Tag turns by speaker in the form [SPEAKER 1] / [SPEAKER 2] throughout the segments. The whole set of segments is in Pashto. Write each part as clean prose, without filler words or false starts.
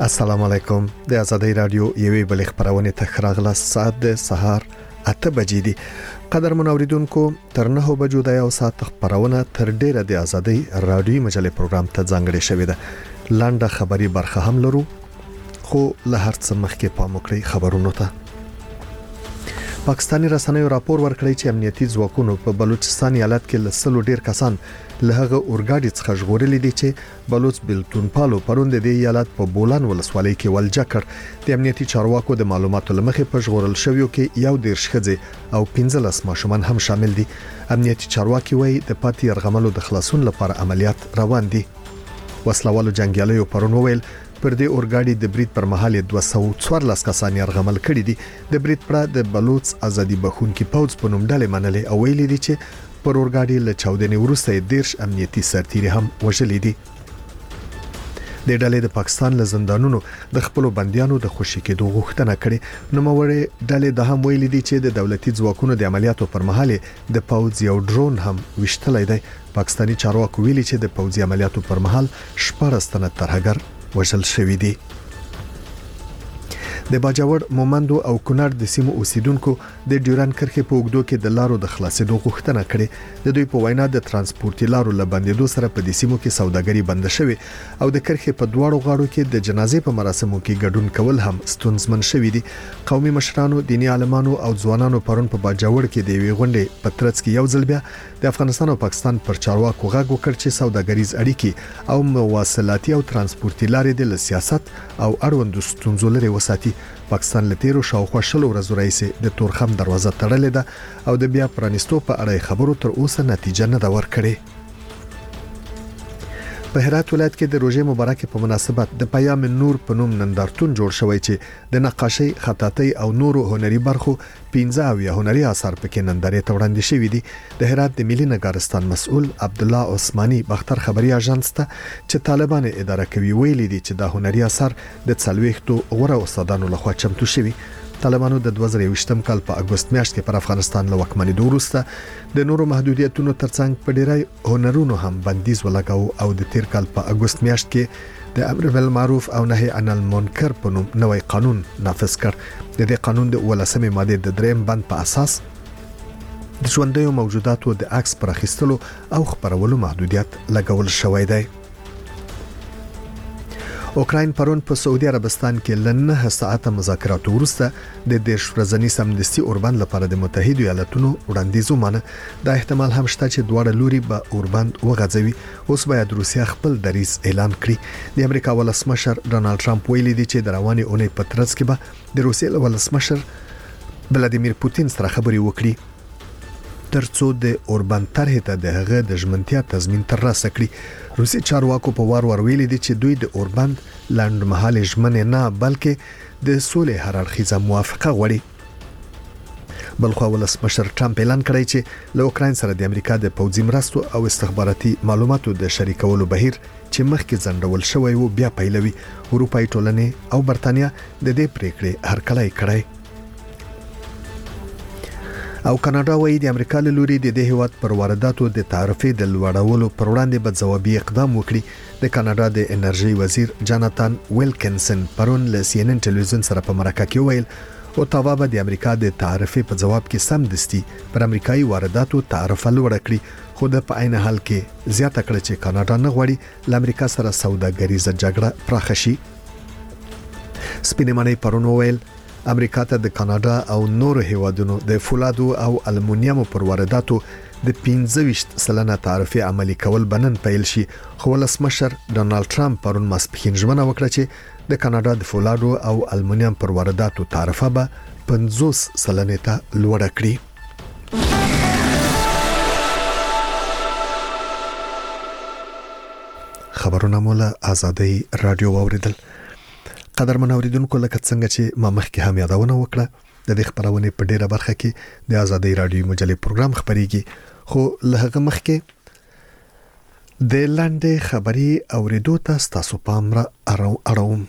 [SPEAKER 1] السلام علیکم. د آزادۍ رادیو یوې بل خبرونه ته راغله. ساعت د سهار 8 بجې دي. قدر منوریدونکو تر 9 بجو د یو ساعت خبرونه تر ډیره د آزادۍ رادیو مجلې پروګرام ته ځانګړې شوې ده. لاندې خبري برخه هم لرو، خو له هر څه مخکې پام وکړئ خبرونو ته. پاکستاني رسنیو راپور ورکړی چې امنیتي ځواکونو په بلوچستان ایالت کې لسلو ډیر کسان له هغه اورګاډي څخه ژغورلي دي چې بلوچ بلتون پالو پروند د ایالت په بولان ولسوالۍ کې ولجه کړ. د امنیتي چارواکو د معلوماتو لمخې په ژغورل شویو کې یو ډیر ښځې او 15 ماشومان هم شامل دي. امنیتي چارواکي وایي د پاتې يرغملو د خلاصون لپاره عملیات روان دي. وسلوالو جنگیالیو پرون وویل پر دې اورګاډي د برید پر مهال 214 کسان يرغمل کړي دي. د برید پر د بلوچ ازادي بخونکي پوز په نوم ډلې منلې او ویلي دي چې پر اورګاډي له چاودنې وروسته 10 امنیتي سرتیري هم وژلي دي. د ډلې د پاکستان له زندانونو د خپل بنديانو د خوشي کېدو غوښتنه کړې. نو موري ډلې د هم ویلي دي چې د دولتي ځواکونو د عملیاتو پر مهال د پوز یو ډرون هم وشتلای دی. پاکستاني چارواکو ویلي چې د پوزي عملیاتو پر مهال 14 تنه ترهګر وژل شوی دي. د باجوړ مومندو او کونړ د سیمو اوسیدونکو د ډیوران کرښې په اوږدو کې د لارو د خلاصېدو غوښتنه کړې. د دوی په وینا د ترانسپورتي لارو له بندېدو سره په دې سیمو کې سوداګري بند شوه او د کرښې په دواړو غاړو کې د جنازې په مراسمو کې ګډون کول هم ستونزمن شوی دي. قومي مشرانو، دینی عالمانو او ځوانانو پرون په باجوړ کې د وی غونډې په ترڅ کې یو ځل بیا د افغانستان او پاکستان پر چارواکو غږ وکړ چې سوداګریز اړیکې او مواصلاتي او ترانسپورتي لارې د سیاست او اړوند ستونزو لري وساتي. پاکستان له تیرو شاوخوا شلو ورځو راځي د تورخم دروازه تړلې ده او د بیا پرانیستو په اړه خبرو تر اوسه نتیجه نه دا ورکړي. په هرات ولایت کې د روزې مبارکه په مناسبت د پیام نور په نوم نندارتون جوړ شوی چې د نقاشي، خطاطي او نورو هنري برخو 15 هنري آثار پکې نندارې ته وړاندې شوي دي. د هرات د ملي نګارستان مسؤل عبد الله عثماني بختر خبري اژانس ته چې طالبان اداره کوي ویلي دي چې د هنري آثار د 40 غوره استادانو لخوا چمتو شوي. طالبانو د 2023م کال په اگست میاشت کې پر افغانستان له واکمنۍ وروسته د نورو محدودیتونو ترڅنګ په ډیری هنرونو هم بندیز ولګاو او د تیر کال په اگست میاشت کې د امر بالمعروف او نهي عن المنکر په نوم نوې قانون نافذ کړ. د دې قانون د 18مې ماده د 3 بند په اساس د ژوندیو موجوداتو د عکس پر اخیستلو او خبرولو محدودیت لګول شوی دی. اوکراین پرون په سعودي عربستان کې لنه ساعته مذاکرات وروسته د 10 ورځنی سمدستي اوربند لپاره د متحده ایالاتونو وړاندیز ومانه. دا احتمال هم شته چې دواړه لوري به اوربند وغځوي. اوس باید روسیا خپل دریځ اعلان کړي. د امریکا ولسمشر ډونالد ټرمپ ویلي دی چې د رواني اونۍ په ترڅ کې به د روسیې ولسمشر ولادیمیر پوتین سره خبرې وکړي ترڅو د اوربند طرحه ته د هغه د ژمنتیا تضمین ترلاسه کړي. روسي چارواکو په وار ویلي دي چې دوی د اوربند لاندې مهال ژمنه نه بلکې د سولې هر اړخیزه موافقه غواړي. بلخو ولسمشر ټرمپ اعلان کړی چې له اوکراین سره د امریکا د پوځي مرستو او استخباراتي معلوماتو د شریکولو بهیر چې مخکې ځنډول شوی وو بیا پیلوي. اروپאי ټولنې او برتانیا د دې پریکړې هرکلی کړی. او کاناډا وایي د امریکا له لوري د دې هیواد پر وارداتو د تعرفې د لوړولو پر وړاندې به ځوابي اقدام وکړي. د کاناډا د انرژي وزیر جاناتان ویلکنسن پرون له CNN ټلویزیون سره په مرکه کې ویل اوتاوا به د امریکا د تعرفې په جواب کې سمدستي پر امریکایي وارداتو تعرفه لوړه کړي. خو د په عین حال کې زیاته کړه چې کاناډا نه غواړي له امریکا سره سوداګریزه جګړه پراخه شي. سپینمنۍ پرون ویل امریکا ته د کاناډا او نورو هیوادونو د فولادو او المونیمو پر وارداتو د 15% تعرفه عملی کول بنن پیل شي. خو ولسمشر ډونالد ټرمپ پرون ماسپښین ژمنه وکړه چې د کاناډا د فولادو او المونیم پر وارداتو تعرفه به 50% ته لوړه کړي. خبرونه مولا آزادۍ رادیو اوریدل. قدر منوریدونکو لکه څنګه چې ما مخکې هم یادونه وکړه د دې خبرونه په ډیره برخه کې د آزادۍ رادیو مجلې پروګرام خبريږي. خو له هغه مخکې د لاندې خبري اوریدو ته تاسو پام را اړوم.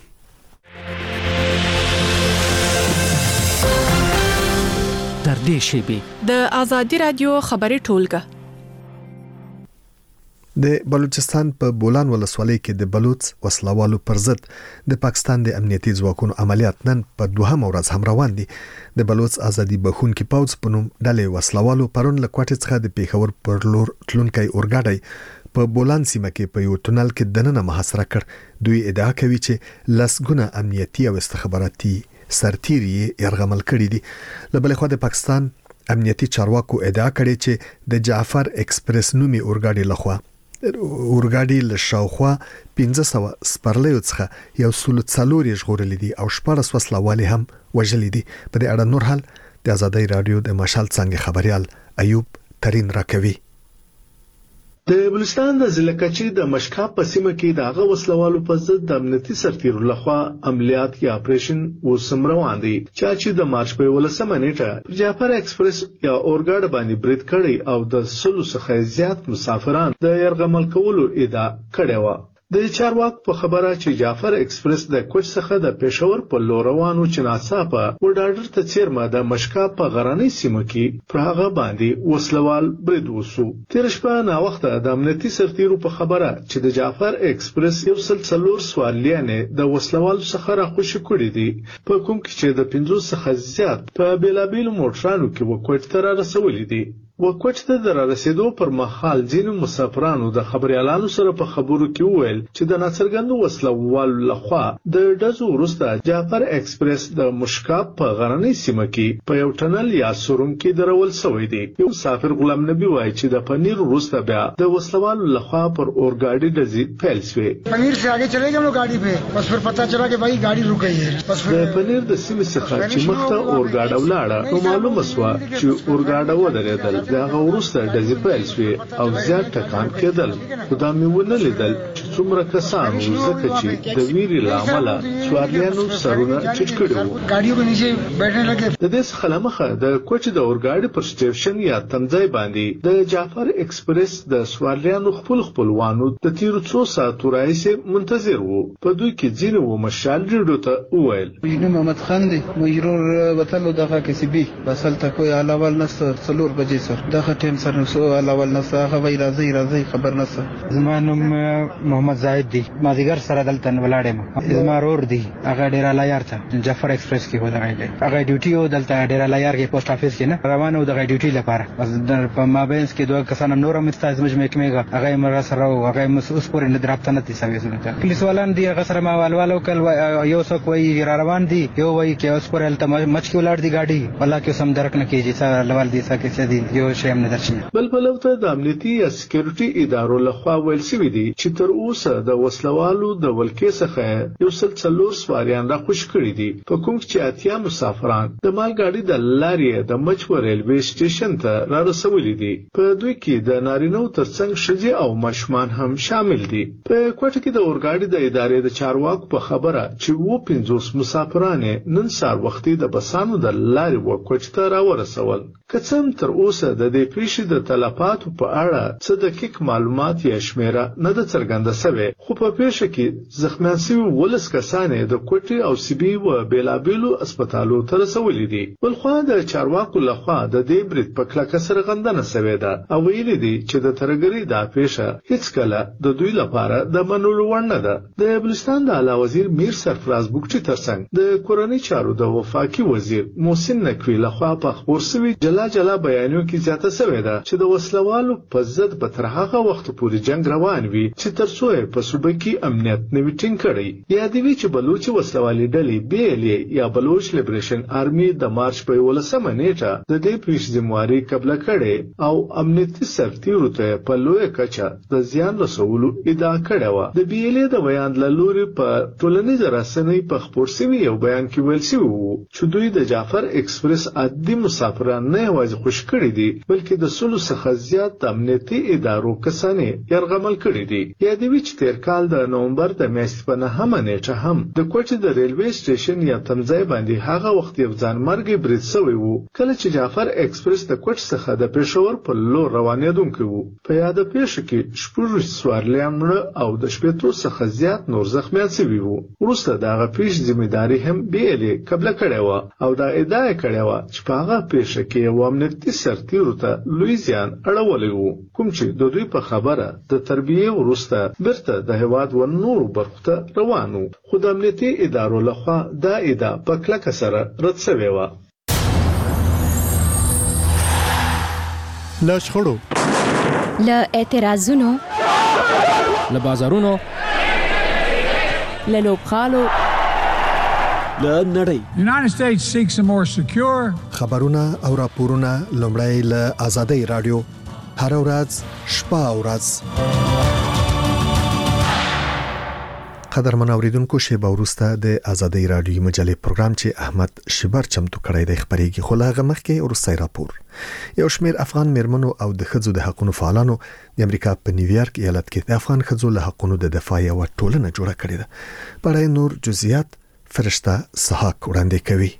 [SPEAKER 2] در دې شیبې
[SPEAKER 3] د آزادۍ رادیو خبري ټولګه
[SPEAKER 1] د بلوچستان په بولان ولسوالۍ کې د بلوچ وسلوالو پر ضد د پاکستان د امنیتي ځواکونو عملیات نن په دوهم ورځ هم روان دي. د بلوچ ازادي بخونکي پوځ په نوم ډلې وسلوالو پرون له کوټې څخه د پیښور پر لور تلونکي اورګاډي په بولان سیمه کې په یو تونل کې دننه محاصره کړ. دوی ادعا کوي چې لسګونه امنیتي او استخباراتي سرتیري یرغمل کړي دي. له بل خوا د پاکستان امنیتي چارواکو ادعا کړې چې د جعفر ایکسپریس نومي اورګاډي لخوا اورګاډي له شاوخوا 1500 سپرلیو څخه یو سلو څلوري ژغورل دي او 14 وسلوالي هم وژل دي. په دې اړه نور حال د ازادي رادیو د مشال څنګه خبريال ایوب ترين راکوي.
[SPEAKER 2] د بلوچستان د ضلع کچې د مشکاب په سیمه کې د هغه وسلوالو په ضد د امنیتي سرتیرو لخوا عملیات یا اپریشن وسم روان دي چې د مارچ په 18 نیټه جعفر ایکسپریس یا اورګاډ باندې برید کړی او د سلو څخه زیات مسافران د يرغمل کولو ادعا کړې و. د چارواک په خبره چې جعفر ایکسپریس د کوچ څخه د پېښور په لور روانو چې ناڅاپه وډاډر ته چیرمه د مشکاب په غرنۍ سیمه کې پر هغه باندې وسلوال برید وسو. تیر شپه نا وخت د امنیتي سرتیرو په خبره چې د جعفر ایکسپریس یو سلسلور سوالیانه د وسلوال څخه راخوشي کړی دي په کوم کې چې د 500 څخه زیات په بیلابیل موټرانو کې وکوټ تر رسولې دي. وکوټ ته در رسیدو پر مهال ځینو مسافرانو د خبريالانو سره په خبرو کې وویل چې د ناڅرګندو وسلوالو لخوا د ډزو وروسته جعفر ایکسپریس د مشکاب په غرنۍ سیمه کې په یو ټنل یا سورون کې درول شوی دی. یو مسافر غلام نبی وایي چې د پنیر وروسته بیا د وسلوالو لخوا پر اورګاډي ډزې پیل شوې.
[SPEAKER 3] پنیر سے आगे चले गए हम लोग गाड़ी पे बस फिर पता चला कि भाई गाड़ी रुक गई है. बस
[SPEAKER 2] د پنیر د سیمې څخه چې مخته اورګاډ ولاړه نو معلومه شوه چې اورګاډ ودرېدل. دا وروسته ډزې پیل شوې او زیات ټکان کېدل. خو دا مې ونه لیدل چې څومره کسان وو ځکه چې د ویرې له امله سواریانو سرونه ټیټ کړي وو.
[SPEAKER 3] गाड़ियों के नीचे बैठने लगे.
[SPEAKER 2] د دې څخه لمخه د کوچ د اورګاډي پر سټیشن یا تمځای باندې د جعفر ایکسپریس د سواریانو خپلوانو د تیرو 2 ساعتو راهیسې منتظر وو. په دوی کې ځینې و مشال ریډیو ته وویل
[SPEAKER 4] اینو محمد خان دی مجرور وتلو دغه کسبی بسل ته کوی علاوه نصر څلور بجې سر دغه ټیم سره سو علاوه نصر هغه وی راځي خبر نصر.
[SPEAKER 5] زما نوم محمد زاهد دی ما دیګر سره دلته ولاړم. زما رور دی هغه ډیر لایار ته جعفر ایکسپریس کې ودرېږي. هغه ډیوټي او دلته ډیر لایار کې پوسټ افیس کې نه روانه و د ډیوټي لپاره. بس په مابینس کې دوه کسان نور هم استازمج مېکمېګه هغه مر سره او هغه مسوس پورې نه درابطه نه تسوي زونه پولیس والان دی هغه سره ما والوالو کل یو څوک وی را روان دي یو وی کې اوس پورې الته مچ کې ولار دی گاډي والله کې سم درک نه کیږي چې لوال دي څه کې دي یو شی هم نه درشي.
[SPEAKER 2] بلبل ته د امنیتي یا سکیورټي ادارو لخوا ویل شوی دی چې تر اوسه د وسلوالو د ولکې څخه یو سلسلور سواریان را خوش کړی دي. په کوم چې اتیا مسافران د مال گاډي د لارې د مچور ریلوي سټیشن ته را رسولي دي. په دوی کې د نارینو ترڅنګ شجي او مشمان هم شامل دي. په کوټه کې د اورګاډي د ادارې د چارواکو په خبره چې 50 مسافران نن سار وختي د بسانو د لارې وکوټ ته را ورسول. کڅم تر اوسه د دې پیښې د تلفاتو په اړه څه دقیق معلومات یا شمیره نه ده څرګنده شوې. خو په پیښه کې زخمیان شوي 12 کسان د کوټې او سیبي و بیلابیلو هسپتالو ته رسولي دي. بلخوا د چارواکو لخوا د دې برید په کلکه سرغندنه شوې ده او ویلي دي چې د ترګري دا پیښه هیڅ کله د دوی لپاره د منلو وړ نه ده. د بلوچستان د اعلی وزیر میر سرفراز بوکټي ترڅنګ د کورنۍ چارو د وفاقي وزیر محسن نقوی لخوا په خبر شوی جلا بیانیو کې زیاته شوې ده چې د وسلوالو په ضد به تر هغه وخت پورې جنگ روان وي چې تر څو په صوبه کې امنیت نوي ټینګ کړي. یادوي چې بلوچ وسلوالي ډلې BLA یا بلوچ لیبریشن آرمي د مارچ په 18 نیټه د دې پیښې ذمہواری قبل کړي او امنیتي سرتیرو ته په لوی کچه د زیان رسولو ادعا کړې و. د BLA د بیان لوري په ټولنیز رسنۍ په خبر شوی یو بیان کې ویل شوی وو چې دوی د جعفر ایکسپریس عادي مسافران نه یوازې خوش کړي دي بلکې د سلو څخه زیات امنیتي ادارو کسانې يرغمل کړي دي. یادوي چې تیر کال د نومبر د میاشتې په 9 نیټه هم د کوټې د ریلوي سټیشن یا تمځای باندې هغه وخت یو ځانمرګي برید شوی وو کله چې جعفر ایکسپریس د کوټ څخه د پېښور په لور روانېدونکی وو. په یاد پیښه کې شپږ سواریان مړه او د 15 څخه زیات نور زخمیان شوي وو. وروسته دغه پیښې ذمہداري هم BLA قبل کړې و او دا ادعا کړې و چې په هغه پیښه کې یو امنیتي سرتیر ډیرو ته لوی زیان اړولی وو، کوم چې د دوی په خبره د تربیه وروسته بیرته د هیواد و نورو برخو ته روانو، خو د امنیتي ادارو لخوا دا ادعا په کلکه سره رد شوې وه.
[SPEAKER 6] له شخړو،
[SPEAKER 7] له اعتراضونو،
[SPEAKER 8] له بازارونو،
[SPEAKER 7] له لوبغالو،
[SPEAKER 8] له نړۍ.
[SPEAKER 9] United States seeks a more secure.
[SPEAKER 1] خبرونه او راپورونه لومړی له آزادۍ رادیو هر ورځ شپه او ورځ. قدرمن اوریدونکو، شیبه وروسته د آزادۍ رادیو مجلې پروګرام چې احمد شبر چمتو کړی دی خبرېږي، خو لاغه مخکې ورسته راپور. یو شمېر افغان میرمنو او د ښځو د حقوقو فعالانو د امریکا په نیویارک ایالت کې د افغان ښځو له حقوقو د دفاع یو ټولنه جوړه کړې ده. په اړه نور جزئیات فرشته سحاق وړاندې کوي.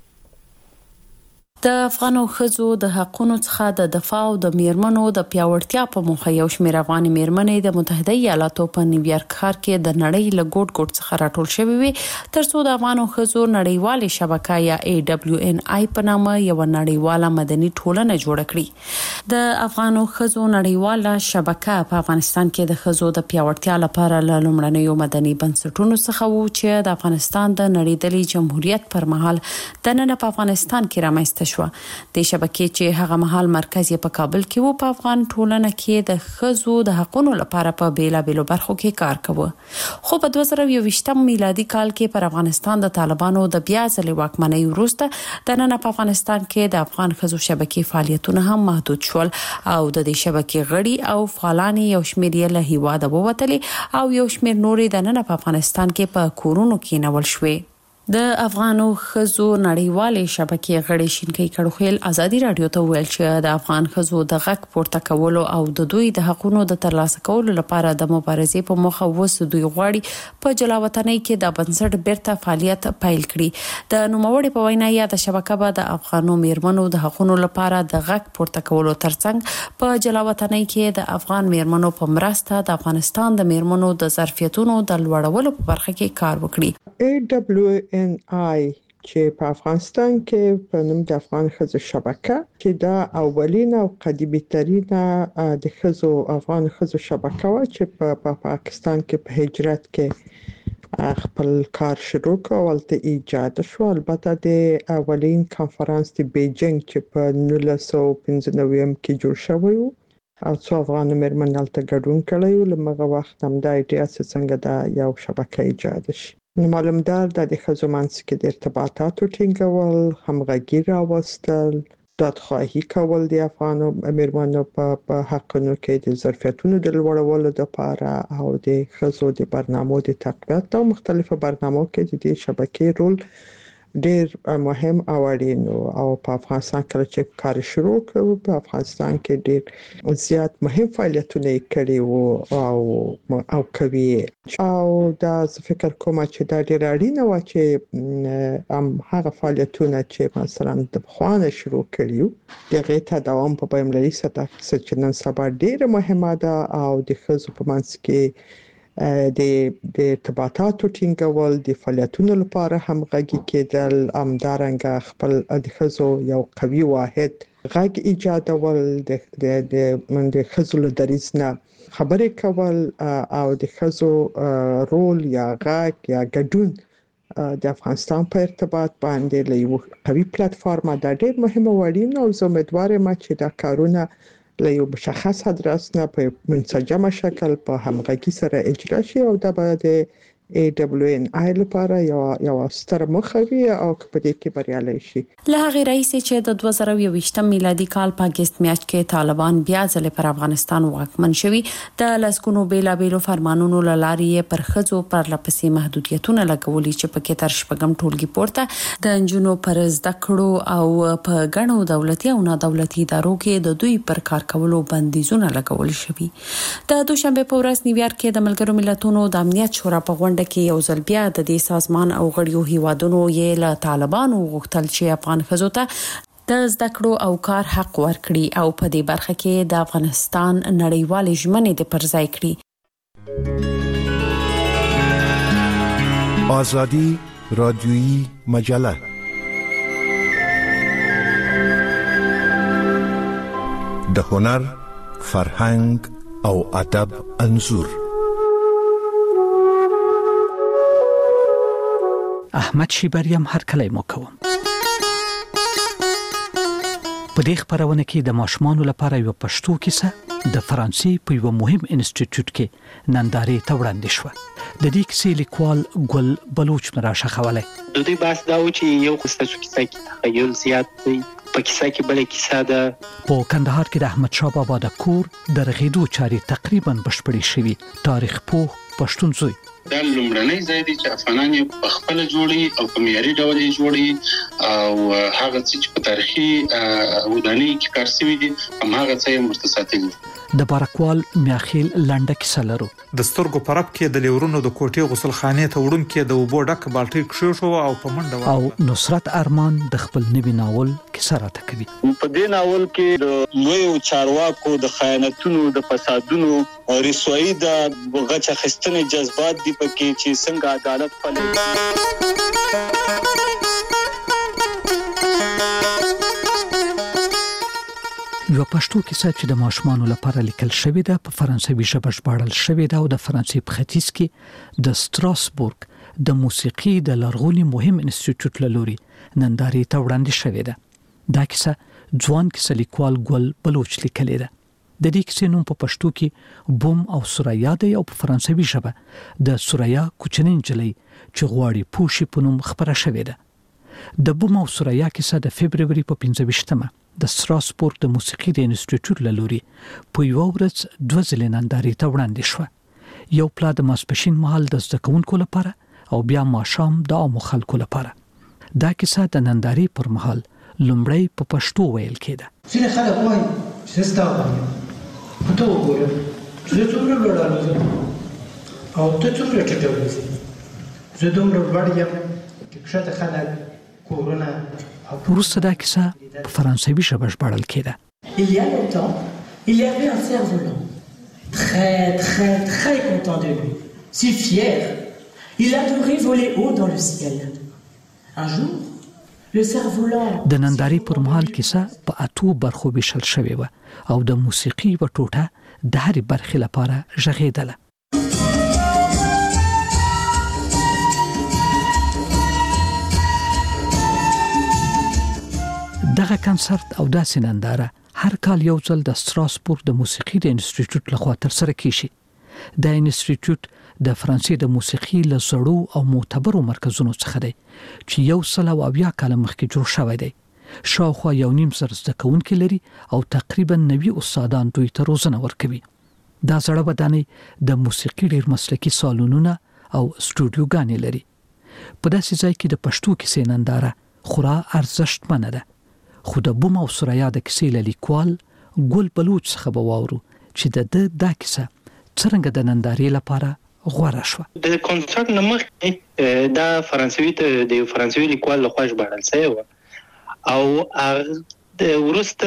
[SPEAKER 10] د افغانو ښځو د حقوقو څخه د دفاع او د میرمنو د پیاوړتیا په موخه یو شمېر افغاني میرمنې د متحده ایالاتو په نیویارک ښار کې د نړۍ له ګوټ ګوټ څخه راټول شوې وي ترڅو د افغانو ښځو نړیوالې شبکه یا AWNI په نامه یو نړیواله مدني ټولنه جوړه کړي. د افغانو ښځو نړیواله شبکه په افغانستان کې د ښځو د پیاوړتیا لپاره له لومړنیو مدني بنسټونو څخه وو چې د افغانستان د نړیدلې جمهوریت پر مهال د نن په افغانستان کې رامنځته شو. د شبکې چې هغه مهال مرکز یې په کابل کې وو، په افغان ټولنه کې د ښځو د حقوقو لپاره په بیلابیلو برخو کې کار کوي. خو په 2021 میلادي کال کې پر افغانستان د طالبانو د بیا ځلې واکمنۍ وروسته د نن په افغانستان کې د افغان ښځو شبکې فعالیتونه هم محدود شول او د دې شبکې غړي او فعالان یو شمېر یې له هیواده ووتلي او یو شمېر نورې د نن په افغانستان کې په کورونو کې نول شوې. د افغانو ښځو نړیوالې شبکې غړي شینکۍ کړوخیل ازادي رادیو ته ویل چې د افغان ښځو د غږ پورته کولو او د دوی د حقوقو د ترلاسه کولو لپاره د مبارزې په موخه وسو دوی غواړي په جلاوطنۍ کې د بنسټ بیرته فعالیت پیل کړي. د نوموړي په وینا یا د شبکه به د افغانو میرمنو د حقوقو لپاره د غږ پورته کولو ترڅنګ په جلاوطنۍ کې د افغان میرمنو په مرسته د افغانستان د میرمنو د ظرفیتونو د لوړولو په برخه کې کار وکړي.
[SPEAKER 11] AWNI چې په افغانستان کې په نوم د افغان ښځو شبکه چې دا اولینه او قدیمي ترینه د ښځو افغان ښځو شبکه و چې په پاکستان کې په هجرت کې خپل کار شروع کړ او ته ایجاد شو. البته د اولین کانفرنس د بیجینګ چې په 1995 کې جوړ شوی و او څو افغان میرمن هلته ګډون کړی و. لمغه وخت هم دا ایډیا څنګه دا یو شبکه ایجاد شي. معلومدار د ښځو منځ کې د ارتباطاتو ټینګول، همغږي راوستل، دادخواهي کول د افغانو میرمنو په حقونو کې د ظرفیتونو د لوړولو لپاره او د ښځو د برنامو د تقویت او مختلفو برنامو کې د دې شبکې رول ډیر مهم او اړین او په افغانستان کې چې کار شروع کړو په افغانستان کې ډیر زیات مهم فعالیتونه کړي وو او کوي او دا فکر کوم چې دا ډیر اړین و چې هغه فعالیتونه چې مثلا د خوانه شروع کړیو دغه ته دوام په بین‌المللي سطح کې نن سبا ډیر مهمه ده او د ښځو په منځ کې د ارتباطاتو ټینګول د فعالیتونو لپاره همغږي کېدل همدارنګه خپل د ښځو یو قوي واحد غږ ایجادول د ښځو له دریځ نه خبرې کول او د ښځو رول یا غږ یا ګډون د افغانستان په ارتباط باندې له یو قوي پلیټ فارم دا ډېر مهمه وړین او زه امیدوارم چې دا کارونه له یو مشخص ادرس نه په منسجمه شکل په همغږي سره اجرا شي او دا به د AWNI لپاره یو ستر مخوي او په دې کې بریالي شي.
[SPEAKER 10] له هغه رئیس چې د 2021 میلادي کال په اگست میاشت کې طالبان بیا ځلې پر افغانستان واکمن شوي د لسګونو بیلابیلو فرمانونو لارې پر ښځو پر لپسې محدودیتونه لګولي چې پکې تر شپږم ټولګي پورته د انجونو پر زده کړو او په غنو دولتي او نه دولتي ادارو کې د دوی پر کار کولو بندیزونه لګول شوي. د دوشنبه په ورځ نیویارک کې د ملګرو ملتونو د امنیت شورا په غونډه کې یو ځل بیا د دې سازمان او غړیو هیوادونو یې له طالبانو غوښتل چې افغان ښځو ته د زده کړو او کار حق ورکړي او په دې برخه کې د افغانستان نړیوالې ژمنې د پرځای کړي.
[SPEAKER 6] آزادی رادیویی مجله د هنر، فرهنګ او ادب انځور.
[SPEAKER 12] احمد شیبریم هر کله مو کوم. په دې خبرونه کې د ماشومانو لپاره یو پښتو کیسه د فرانسې په یو مهم انسټیټیوټ کې نندارې ته وړاندې شوه. د دې کیسې لیکوال ګل بلوچ مراشه خوله.
[SPEAKER 13] د دې بحث دا و چې یو خصوصي کیسه کې تخیل زیات دی، په کیسه کې بل کیسه ده.
[SPEAKER 12] په کندهار کې د احمد شاه بابا د کور د رغېدو چارې تقریبا بشپړې شوې. تاریخ پوه پښتون زوی
[SPEAKER 14] دا لومړنی ځای دی چې افغانان یې په خپل جوړي او په معیاري ډول یې جوړي او هغه چې په تاریخي ودانۍ کې کار شوی دی هغه څه یې مرتساتل.
[SPEAKER 12] د بارکوال میاخیل لنډه کیسه لرو.
[SPEAKER 15] د سترګو پرب کې د لیورونو د کوټې غسل خانې ته وړون کې د وبو ډک بالټي کښو شو او په منډه
[SPEAKER 12] او نصرت ارمان د خپل نوي ناول کیسه راته کوي.
[SPEAKER 16] په دې ناول کې د لوی چارواکو د خیانتونو د فسادونو رسوایی د غچ اخیستنې جذبات دی پکې چې څنګه عدالت پلي.
[SPEAKER 12] یو پښتو کیسه چې د ماشومانو لپاره لیکل شوې ده په فرانسوي ژبه ژباړل شوې ده او د فرانسې په ختیځ کې د ستراسبورګ د موسیقي د لرغوني مهم انسټیټیوټ له لوري نندارې ته وړاندې شوې ده. دا کیسه ځوان کیسه لیکوال ګل بلوچ لیکلې ده. د دې کیسې نوم په پښتو کې بوم او سوریا دی او په فرانسوي ژبه د سوریا کوچنۍ نجلۍ چې غواړي پوښي په نوم خبره شوې ده. د بوم او سوریا کیسه د فبرवरी په 25مه د ستراسبورګ د موسیقي د انسټیټیوټ له لوري په یو ورځ 2 ځله نندارې ته وړاندې شوه. یو پلا د ماسپښین مهال د زده کوونکو لپاره او بیا ماښام د عامو خلکو لپاره. دا کیسه د نندارې پر مهال لومړی په پښتو ویل کېده.
[SPEAKER 3] ځینې خلک وایي چې ستا وایم په ته وګوره زه څومره لوړ او ته څومره ټیټه وځې، زه دومره لوړ یم چې کښته خلک کورونه.
[SPEAKER 12] وروسته دا کیسه په فرانسوي ژبه ژباړل کېده.
[SPEAKER 17] Il y a longtemps, il y avait un cerf-volant, très très très content de lui, si fier. Il adorait voler haut dans le ciel. Un jour, le cerf-volant
[SPEAKER 12] د نندارې پر مهال کیسه په 8 برخو ویشل شوې و او د موسیقي و ټوټه د هرې برخې لپاره غږېدله. دغه کنسرت او داسې ننداره هر کال یو ځل د ستراسبورګ د موسیقي د انسټیټیوټ لخوا ترسره کیږي. دا انسټیټیوټ د فرانسې د موسیقي له زړو او معتبرو مرکزونو څخه دی چې 100 کال مخکې جوړ شوی دی. شاوخوا 1.5 زده کوونکي لري او تقریبا 90 استادان دوی ته روزنه ورکوي. دا زړه ودانۍ د موسیقي ډېر مسلکي سالونونه او سټوډیوګانې لري. په داسې ځای کې د پښتو کیسې ننداره خورا ارزښتمنه ده. خو د بوم او سوریا د کیسې لیکوال ګل بلوچ څخه به واورو چې د دا کیسه څنګه د نندارې لپاره غوړه شو.
[SPEAKER 13] د کنسرت نمخ دا فرانسوي ته د فرانسوي لیکوال لخوا ژباړل شوی و او د ورسته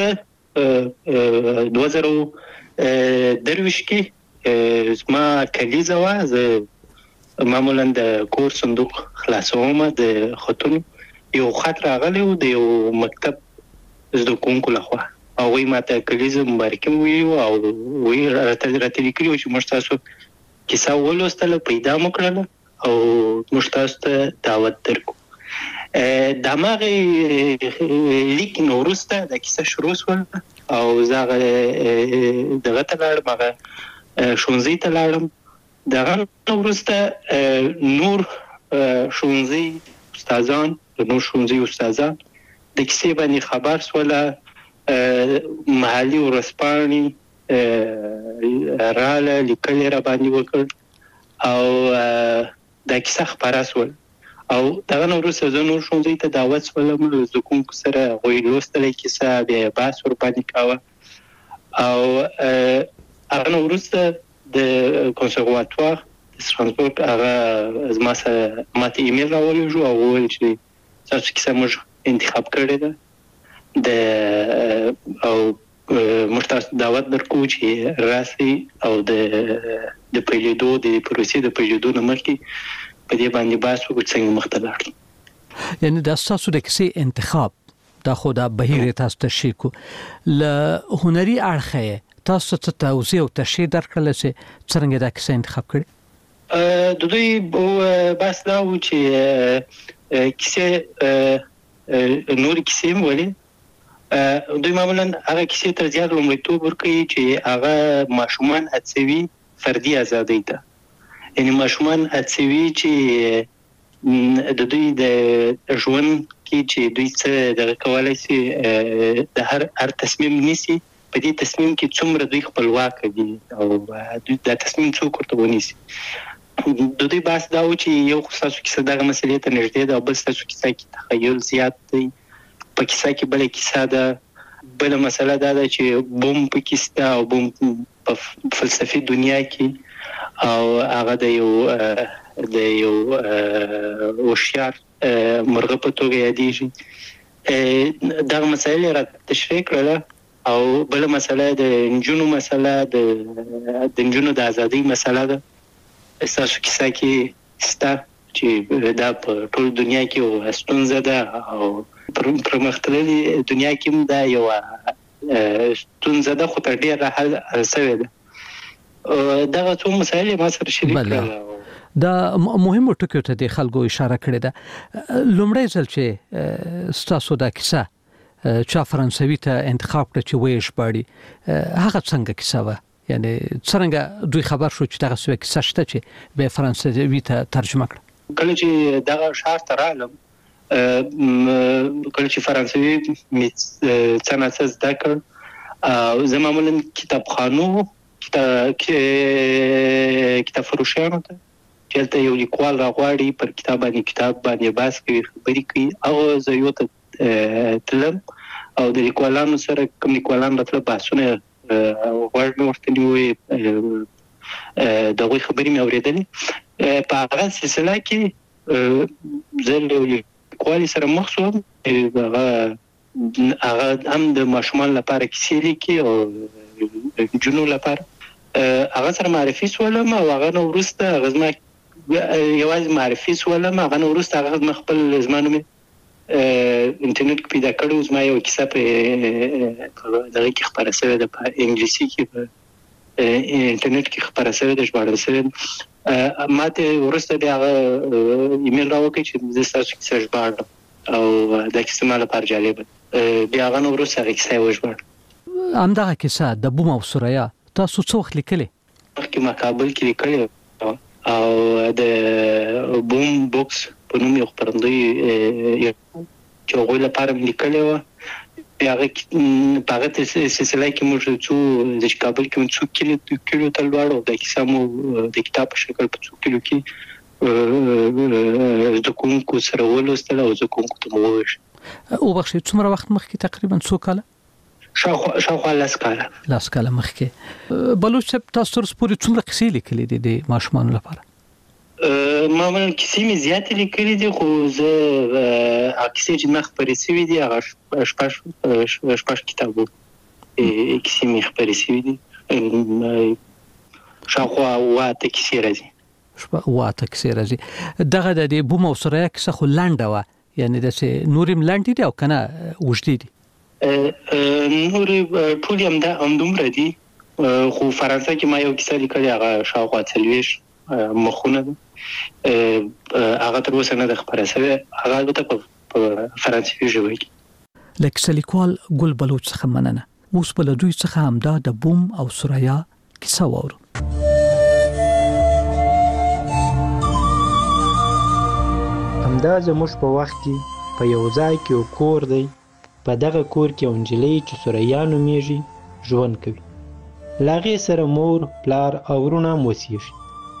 [SPEAKER 13] 2023 کې ما کلیزه و زه معمولا د کور صندوق خلاصوم د خطونو یو خط راغلی و د یو مکتب زده کوونکو لخوا او وی ماته کلیزه مبارکي ویو او وی راته لیکلي چې موږ تاسو کیسه ولوستله پیدا مو کړله او موږ تاسو ته دعوت درکو. د هغې لیک نه وروسته د کیسه شروع شول او زه دغه ته لاړم، هغه ښوونځي ته لاړم. د هغه نه وروسته نور ښوونځي استادان د کیسې باندې خبر سوله، محلي ورځپاڼې راله لیکل را باندې وکړ او دا کیسه خپره سول او دغه نه وروسته زه نور ښوونځي ته دعوت سولم، زده کوونکو سره هغوی لوستله کیسه، بیا یې بحث ورباندې کاوه او هغه نه وروسته د کنسرواتوار د ستراسبورګ هغه زما سره ماته ایمیل راولېږو او وویل چې تاسو کیسه موږ انتخاب کړې ده او موږ تاسو دعوت درکو چې راسئ او د پیلېدو د پروسې د پیلېدو نه مخکې په دې باندې بحث وکړو څنګه مخته لاړو.
[SPEAKER 12] یعنی دا ستاسو د کیسې انتخاب دا خو دا بهیر تاسو تشریح کو ل هنري اړخه تاسو ته توضیح او تشریح درکړل چې څنګه دا کیسه انتخاب کړی
[SPEAKER 13] د دوی بس دا و چې کیسه نور کیسه مولي دوی معمولا هغه کیسه تر زیات لومړیتوب ورکوي چې هغه ماشومان هڅوي فردي ازادۍ ته یعنی ماشومان هڅوي چې د دوی د ژوند کې چې دوی څه دغه کولای شي د هر تصمیم نیسي په دې تصمیم کې څومره دوی خپلواک دي او دوی د تصمیم څوک ورته ونیسي د دوی بحث دا و چې یو خو تاسو کیسه دغه مسلې ته نږدې ده او بل تاسو کیسه کې تخیل زیات دی په کیسه کې بل کیسه ده بل مسله دا ده چې بوم په کیسه او بوم په فلسفي دنیا کې او هغه د یو هوښیار مرغه په توګه یادېږي دغه مسایل را تشریح کړل او بل مسله د نجونو مسله د نجونو د ازادۍ مسله ده تاسو کیسه کې ستا چې دا په ټول دنیا کې او ستونزه ده او پر مختلفي دنیا کې دا یو ستونزه ده خو تر ډیره حل شوی ده دا څو مسایل ما سره شریک کړل
[SPEAKER 12] دا مهمه ټکو ته د خلکو اشاره کړې ده لومړی ځل چې تاسو دا کیسه چا فرانسوي ته انتخاب کړ چې ویش باندې هغه څنګه کیسه و یعنی څنګه دوی خبر شو چې دغه څه کیسه شته چې به فرانسوي ته ترجمه کړ
[SPEAKER 13] کله چې دغه شهر ته راغلم کله چې فرانسوي څنګه زده کړ زه معمولا کتابخانو کتاب فروشانو ته چلته یو لیکوال راغواړي پر کتاب باندې بحث کوي خبرې کوي او زه یو ته تلم او د لیکوالانو سره کوم لیکوالان راته بحثونه ورته نیوي دغه خبرې مې اورېدلې په هغه سلسله کې زه له لیکوال سره مخ شوم هغه هم د ماشومان لپاره کیسې لیکي او جنو لپاره هغه سره معرفي سولم او هغه نو ورسته غزما یوازې معرفي سولم هغه نو ورسته هغه خپل زمانو انټرنیټ کې پیدا کړو زما یو کیسه په دغه کې خبره شوې ده په انګلیسي کې په انټرنیټ کې خبره شوې ده ژباړل شوې ماته ورسته بیا ایمیل راوکړ چې زه تاسو کیسه ژباړم او دا کیسه مال لپاره جالبه بیا هغه نو ورسته کیسه وژباړم
[SPEAKER 12] همدغه کیسه د بوم او سوریا تاسو څو وخت لیکلې
[SPEAKER 13] مخکې مقابل کې لیکلې او د بوم بوکس په نوم یو خبرندوی چې هغوی لپاره مې لیکلی وه هغه په هغه سلسله کې موږ څو د کابل کې څو کیلو ته لوړو دا کیسه مو د کتاب په شکل په څو کیلو کې زده کوونکو سره ولوستله او زده کوونکو ته مو وویشت
[SPEAKER 12] وبخښئ څومره وخت مخکې تقریبا څو کاله
[SPEAKER 13] شاوخوا 10 کاله
[SPEAKER 12] مخکې بلوچ صاحب تاسو تر اوسه پورې څومره کیسې لیکلې دي د ماشومانو لپاره
[SPEAKER 13] معمولا کیسې مې زیاتې لیکلې دي خو زه هغه کیسې چې ما خپرې شوي دي هغه شپږ کتابو کیسې مې خپرې شوي دي شاوخوا 8 کیسې راځي
[SPEAKER 12] دغه د بوم او سوریا کیسه خو لنډه وه یعنی داسې نورې لنډې دي او که نه اوږدې دي
[SPEAKER 13] نورې ټولې همدومره دي خو فرانسه کې ما یو کیسه لیکلې هغه شاوخوا 40 مخونه ده هغه تر اوسه نه ده خپره شوې هغه البته په فرانسوي ژبه کې
[SPEAKER 12] له کیسه لیکوال ګل بلوچ څخه مننه اوس به له دوی څخه همدا د بوم او سوریا کیسه واورو
[SPEAKER 18] همدا زموږ په وخت کې په یو ځای کې یو کور دی په دغه کور کې یو نجلۍ چې سوریا نومیږي ژوند کوي له هغې سره مور پلار او وروڼه هم اوسیږي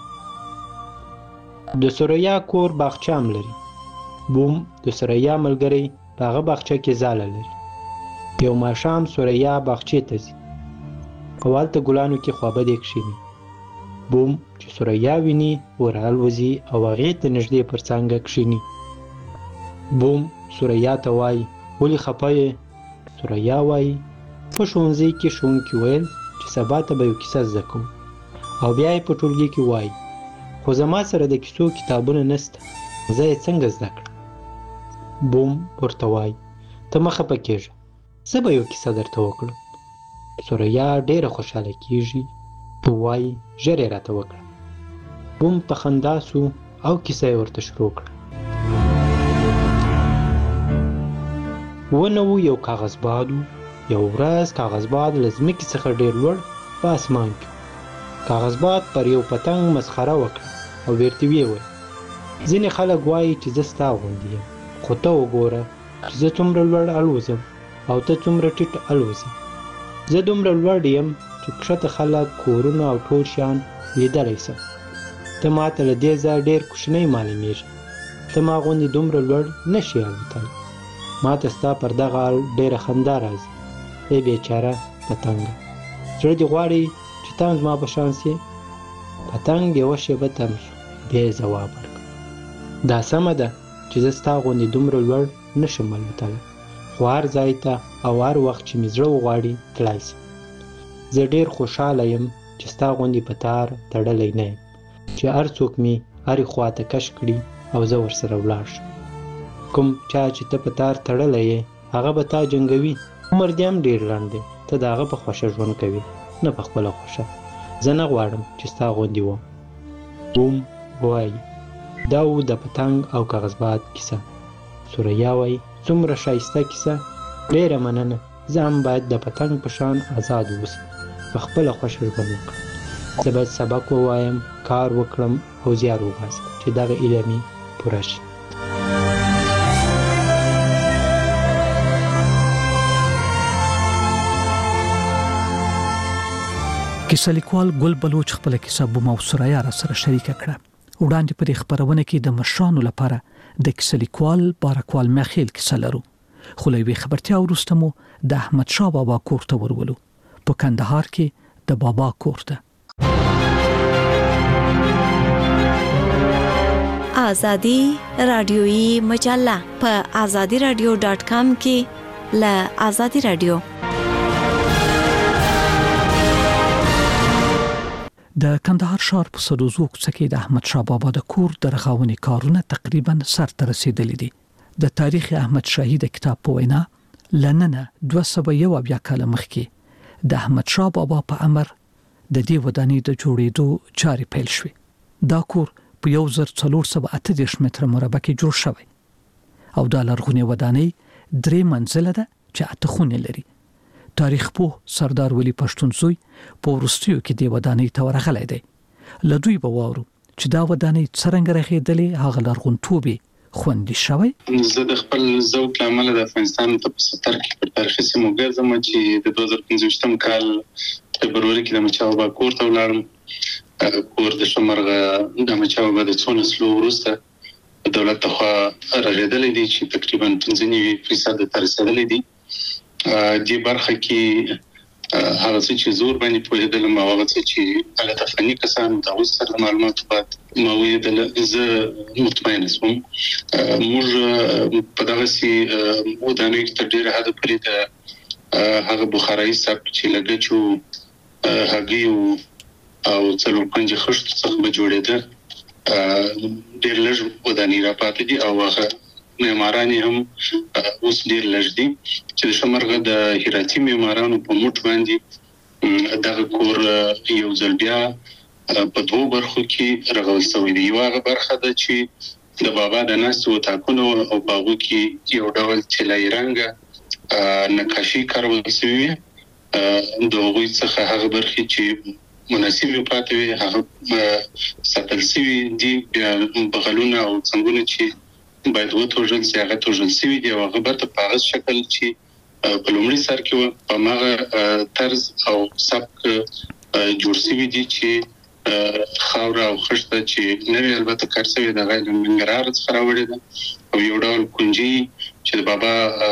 [SPEAKER 18] د سوریا کور باغچه هم لري بوم د سوریا ملګری په هغه باغچه کې ځاله لري یو ماښام سوریا باغچې ته ځي او هلته ګلانو کې خوابدې کښېني بوم چې سوریا ویني ورالوځي او هغې ته نږدې پر څانګه کښېني بوم سوریا ته وایي ولې خفه یې سوریا وایي په ښوونځي کې ښوونکي ویل چې سبا ته به یو کیسه زده کوم او بیا یې په ټولګي کې وایي خو زما سره د کیسو کتابونه نشته زه یې څنګه زده کړم بوم ورته وایي ته مخه پکېږه، زه به یو کیسه درته وکړم. ثریا ډېره خوشحاله کېږي، وایي ژر یې راته وکړه. بوم په خندا سو او کیسه یې ورته شروع کړه. ونه و یو کاغذباد و. یو ورځ کاغذباد له ځمکې څخه ډېر لوړ په اسمان کې. کاغذباد پر یو پتنګ مسخره وکړه او ورته ویې ویل ځینې خلک وایي چې زه ستا غوندې یم، خو ته وګوره چې زه څومره لوړ الوزم او ته څومره ټیټ الوزې. زه دومره لوړ یم چې کښته خلک، کورونه او ټول شیان لیدلی سم. ته ماته له دې ځایه ډېر کوچنی معلومېږي. ته ما غوندې دومره لوړ نه شې الوتلی. ما ته ستا پر دغه حال ډېره خندا راځي. ای بېچاره پتنګه، زړه دې غواړي چې ته هم زما په شان سې؟ پتنګ یوه شېبه تم شو، بیا یې ځواب ورکړ. دا سمه ده چې زه ستا غوندې دومره لوړ نه شم الوتلی، خو هر ځای ته او هر وخت چې مې زړه وغواړي تللی سم. زه ډېر خوشحاله یم چې ستا غوندې په تار تړلی نه یم چې هر څوک مې هرې خوا ته کش کړي او زه ورسره ولاړ شم. کوم چا چې ته په تار تړلی یې هغه به تا جنګوي. عمر دې هم ډېر لنډ دی، ته د هغه په خوښه ژوند کوې، نه په خپله خوښه. زه نه غواړم چې ستا غوندې وم. بوم وایي دا و د پتنګ او کاغذباد کیسه. ثریا وایي څومره ښایسته کیسه، ډېره مننه. زه هم باید د پتنګ په شان آزاد اوسم، په خپله خوښه ژوند وکړم. زه باید سبق ووایم، کار وکړم او زیار وباسم چې دغه هیله مې پوره شي.
[SPEAKER 12] کیسه لیکوال ګل بلوچ خپل کیسه بوم او ثریا را سره شریکه کړه. وړاندې په دې خبرونه کې د مشرانو لپاره د کیسه لیکوال بارکوال میخیل کیسه لرو، خو له یوې خبرتیا وروسته مو د احمد شاه بابا کور ته ورولو. په کندهار کې د بابا کور ته
[SPEAKER 19] آزادی رادیویی مجله په azadiradio.com کې له آزادی رادیو.
[SPEAKER 12] د کندهار ښار په سدوزو کوڅه کې د احمد شاه بابا د کور د رغونې کارونه تقریبا سر ته رسیدلي دي. د تاریخ احمد شاهي د کتاب په وینا لننه 201 کال مخکې د احمد شاه بابا په امر د دې ودانۍ د جوړېدو چارې پیل شوې. دا کور په 1438 متره مربع کې جوړ شوی او د لرغونې ودانۍ 3 منزله ده چې 8 خونې لري. تاریخ پوه سردار ولی پښتون زوی په ورستیو کې د ودانۍ ته ورغلی دی. لدوی به واورو چې دا ودانۍ څرنګه راغېدلې، هغه لرغونتوبې خوندي شوی.
[SPEAKER 14] زه د خپل ذوق لامل د افغانستان په 70 کې په تاریخي سیمو ګرځم چې د 2015 کال فبروري کې د مچاو با کور ته ولاړم. کور د شمرغه د مچاو با د څو نسلو وروسته دولت ته راغېدلې دي چې تقریبا 95% ته رسېدلې دي. دې برخه کې هغه چې زور باندې پوهېدل ما هغه چې البته فني کسان د اوس سره معلومات بعد ما ویل زه مطمئن اسم موږ په دغه سي ودانۍ ته ډېر هدا پرې ده. هغه بخاري سب چې لګچو هغه او څلور پنځه خشت څخه به جوړېده. ډېر لږ ودانۍ را پاتې دي او هغه معمارانی هم اوس ډېر لږ دي چې د شمرغه د هراتي معمارانو په موټ باندې دغه کور یو ځل بیا په دوه برخو کې رغول شوی دی. یو هغه برخه ده چې د بابا د ناستو تاکونو او باغو کې یو ډول چلای رنګه نقاشي کارول شوی. د هغوی څخه هغه برخې چې مناسب پاتې وي هغه ساتل شوی دي. بغلونه او څنګهونه چې باید وټوجل سي هغه توجل سوي دی او هغه برته په هغه شکل چې په لومړي سر کې په هغه طرز او سبک جوړ سوي دي چې خاور او خشته چې نوې البته کارسوي د غیر منګرار څخه راوړي ده او یو ډول کنجي چې د بابا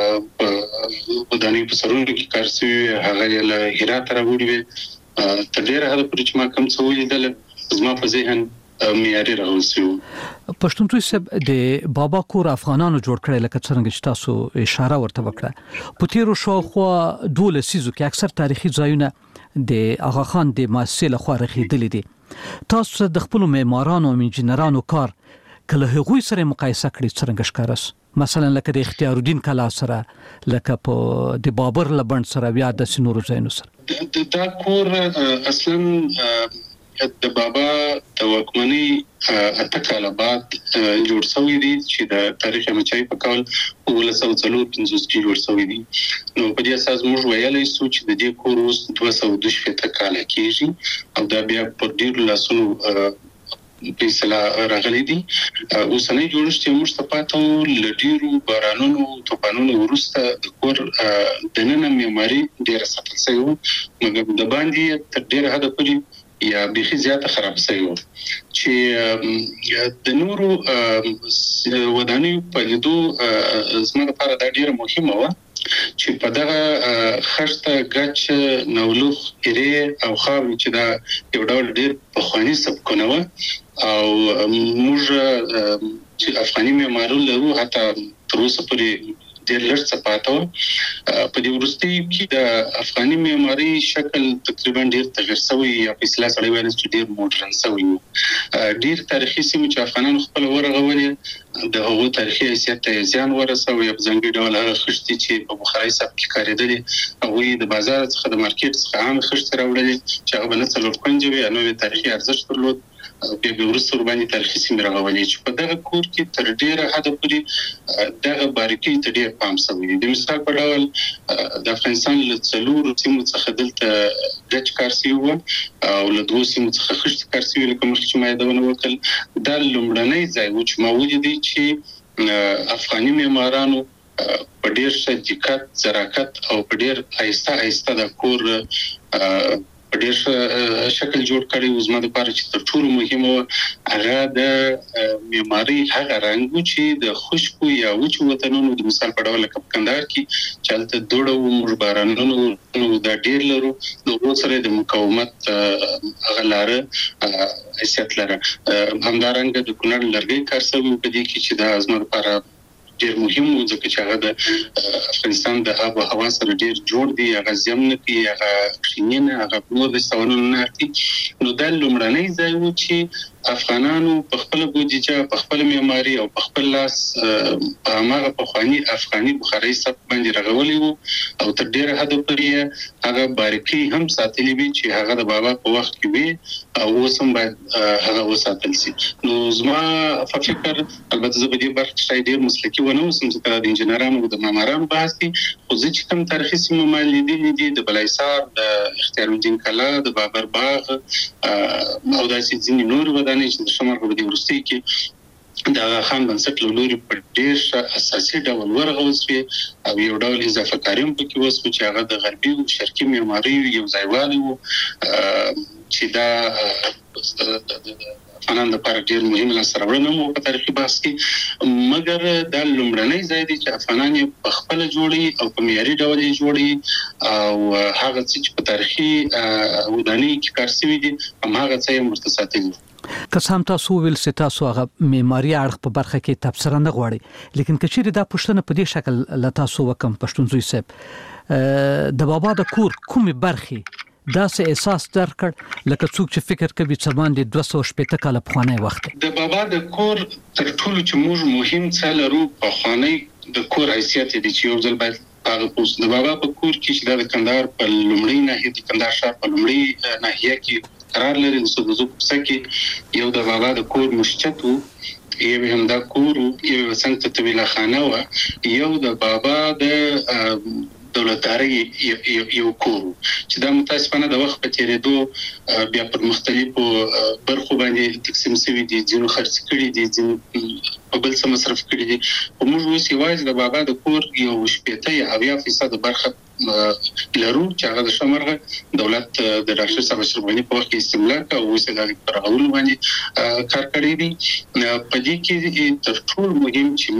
[SPEAKER 14] ودانۍ په سرونو کې کارسوي هغه له هرات راوړي وي. تر ډیره حد پورې چې ما کوم څه ولیدل زما په ذهن معیاري راوځي.
[SPEAKER 12] پښتون توي سب د بابا کور افغانانو جوړ کړل لکه څنګه چې تاسو اشاره ورته وکړه. په تیرو شاوخوا 12 سيزو کې اکثر تاریخي ځایونه د اغا خان د مؤسسې لخوا رغېدلې دي. تاسو د خپل معمارانو او انجنیرانو کار کله هغوی سره مقایسه کړي څنګه ښکارس مثلا لکه د اختیار الدین کلا سره لکه په د بابر لبند سره بیا د سينورو زینو سره
[SPEAKER 14] دا کور اصلا د بابا د واکمنۍ اته کاله بعد جوړ شوی دی چې د تاریخ مچای په کال 1950 کې جوړ شوی دی نو په دې اساس موږ ویلای شو چې د دې کور اوس 220 کاله کېږي او دا بیا په ډیرو لاسونو په اصطلاح راغلي دي اوسنۍ جوړښت موږ ته پاتو لډیرو بارانونو توپانونو ورسته د کور د نن معماري ډیره ساتل شوی مګر د باندې تر ډیره حد پورې یا بيخي زیاته خراب شوی چې د نورو ودانیو په لیدو زما لپاره دا ډیره مهمه و چې په دغه خشته غچ نولوخ ایرې او خاورې چې دا یو ډول ډیر پخوانی سبکونه و او موږ چې افغاني معمارو لرو حتی تر اوسه پورې ډیر لږ څه پاتو په دې ورستي کې د افغاني معماري شکل تقریبا ډیر تغیر شوی یا په اصطلاح سره وایي چې ډیر مدرن شوی ډیر تاریخي سیمې چې افغانانو خپل ورغولې د هغو تاریخي حیثیت ته ځان ورسوي په ځانګړي ډول هغه خښتې چې په بخاري سب کې کارېدلې هغوی د بازار څخه د مارکیټ څخه عام خښتې راوړلې چې هغه نه څلور کونجه وي نو تاریخي ارزښت درلود به ورسره باندې تاریخي سیمې راغولې چې په دغه کور کې تر ډیره حد پورې دغه باریکي ته ډیر پام شوی دی د مثال په ډول د افغانستان له څلورو سیمو څخه دلته ګچ کار شوی او له دوه سیمو څخه خښت کار شوی لکه مخکې چې ما یادونه وکړل دا لومړنی ځای و چې ما ولیدی چې افغاني معمارانو په ډیر ښه دقت زراعت او په ډیر آهسته د کور په ډیر شکل جوړ کړی و زما لپاره چې تر ټولو مهمه هغه د معماري هغه رنګ چې د خشکو یا وچو وطنونو د مثال په ډول لکه کندهار کې چې هلته دوړو موږ بارانونو دا ډیر لرو نو سره د مقاومت هغه لاره حیثیت لري همدارنګه د کونړ لرګي کار شوی په دې کې چې د زما لپاره ډیر مهم و ځکه چې هغه د افغانستان د آب او هوا سره ډیر جوړ دی هغه زمونه کې هغه خینه هغه نور د سوالونو نه اړتي نو دا لومړنی ځای و چې افغانانو په خپل بودیجه په خپل معماري او په خپل لاس په هغه پخوانی افغاني بخاري سب باندې راغولي وو او تر ډیره حد پورې هغه باریکي هم ساتلې وي چې هغه د بابا په وخت کې وي او اوس هم باید هغه وساتل شي نو زما په فکر البته زه به دې برخه کې ډیر مسلکي ونه اوسم چې د انجنیرانو او د معمارانو بحث دي خو زه چې کوم تاریخي سیمه مالیدلې دي د بلایسار د اختیار الدین کلا د بابر باغ او داسې ځینې نور ودانۍ چې د شمال په دې ورستي کې دا خان بنسټ لوري په ډیر اساسي ډول ورغول شو او یو ډول اضافه کاریم پکې وسو چې هغه د غربي او شرقي معماري یو ځایوالي وو چې دا افغانان لپاره ډیر مهم لاسته راوړنه مو په تاریخي بحث کې مګر دا لومړنی ځای دی چې افغانان په خپل جوړي او په معیاري ډول جوړي او هغه چې په تاریخي ودانۍ کې کار شوی دي هغه څه مرتساتل
[SPEAKER 12] که سم تاسو ویل چې تاسو هغه معماري اړخ په برخه کې تبصره نه غواړي لیکن کچېره دا پښتنه په دې شکل لا تاسو وکم پښتونځوي صاحب د بابا د کور کومه برخه دا سه احساس درکړ لکه څوک چې فکر کوي چې باندې 280 کال پخوانی وخت
[SPEAKER 14] د بابا د کور تر ټولو چې موږ مهم څه لرو پخوانی د کور حیثیت دي چې یو ځل باید هغه پوس د بابا په کور کې چې د کندهار په لومړی ناحیه د کندهار شهر په لومړی ناحیه کې قرار لري د سودزو کې یو د بابا د کور مشچتو یو هم دا کور یو څنګه طویله خانه و یو د بابا د دولتداري یو کور چې دا متاسفانه د وخت په تیریدو بیا پر مختلفو برخو باندې تقسیم شوی دي ځینو خرڅ کړي دي ځینو په بل څه مصرف کړي دي او موږ اوس یوازې د بابا د کور یو 80% برخه لرو چې هغه د شمرغه دولت د ډاکټر صاحب شربانی په وخت کې استملاک او اوس د پرغول باندې کار کړی دي په دې کې تر ټولو مهم چې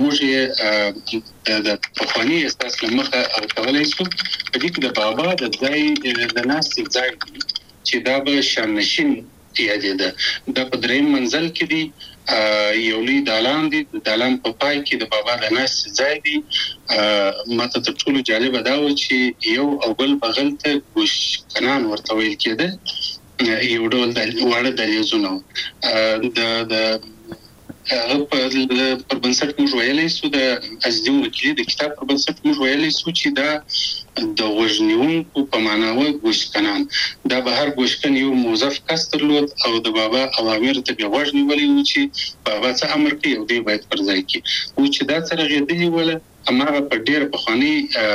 [SPEAKER 14] موږ د پخوانی اساس لمخه او کولای شو په دې کې د بابا د ځای د ناس ځای چې دا به شامنشین یادېده دا په دریم منزل کې دی یو لوی دالان دی دالان په پای کې د بابا د ناس ځای دی ماته تر ټولو جالب دا و چې یو او بل بغل ته ګوش کنان ورته ویل کېده یو ډول د وړه دلیزونه د پر بنسټ موږ ویلای شو د ازدیو وکیل د کتاب پر بنسټ موږ ویلای شو چې دا د وژنیونکو په معنا و ګوشکنان دا به هر ګوشکن یو موظف کس درلود او د بابا اوامر ته به وژنی ولې و چې بابا څه امر کوي او دی باید پر ځای کې او چې دا سره غېدلی ولا امره په ډېر بخونی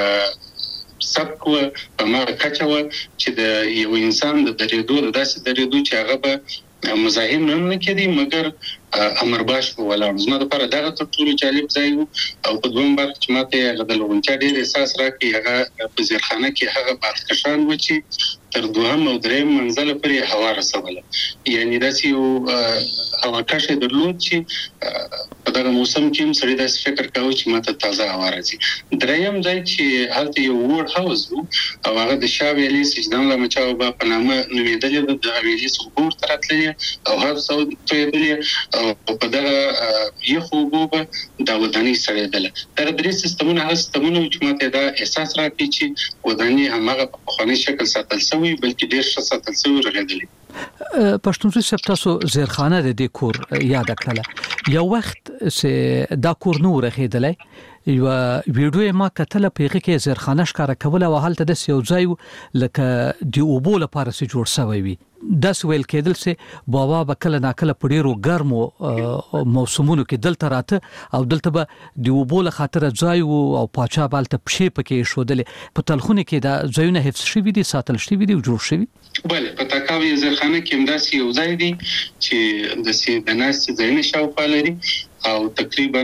[SPEAKER 14] سبق و په ما کچو چې د یو انسان د درېدو داسې درېدو چې هغه به مزاحم نه کېدی مګر امر باش ولاړ زما لپاره دا تر ټولو جالب ځای او په دوم برخه چې ماته هغه د لونچا ډېر احساس راکړي هغه په زیرخانه کې هغه بادکشان و چې تر دوهم او دریم منزل پورې هوا رسوله یعنی داسې یو هوا کشه درلود چې په دغه موسم کې هم سړی داسې فکر کاوه چې ماته تازه هوا راځي دریم ځای چې هلته یو وړ هاوس و او هغه د شاه ویلي سجدان لمچا او په نامه نومیدل د ویلي سپور تراتلې او هر څو تویدلې او په دغه یو خوبه د ودانۍ سره دله تر درې سیستمونه هغه سیستمونه چې ماته دا احساس راکړي چې ودانۍ همغه په خواني شکل ساتل شوی بلکې ډېر ښه ساتل شوی رغېدلی
[SPEAKER 12] پښتونخوا سپتاسو زیرخانه د دې کور یاد کړله یو وخت چې دا کور نو رغېدلی یو ویډیو ما کتل په هغه کې زیرخانه ښکارا کوله او حالت د یو ځای لکه دی اوبو لپاره سي جوړ شوی وي دا سویل کېدل سي بابا بکله ناکله په ډیرو ګرمو موسمونو کې دلته راته او دلته به دی اوبو له خاطر ځای او پاچا بالته پښې پکې شودل په تلخونه کې دا ځایونه حفظ شوی دي ساتل شوی دي او جوړ شوی
[SPEAKER 14] بله په تاکاوی زیرخانه کې همداسې یو ځای دی چې د ناس ځایونه شاوخوا لري او تقریبا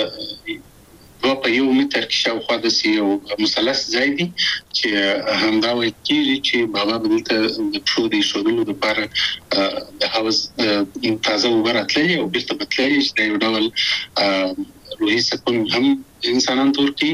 [SPEAKER 14] په یو متر کې شاوخوا د یو مثلث ځای دی چې همدا وایي چې بابا بدلته د پښو د شودلو لپاره د هاوس تازه وبراتللی او بیرته بتللی چې یو ډول روحي سکون هم انسانان تورکی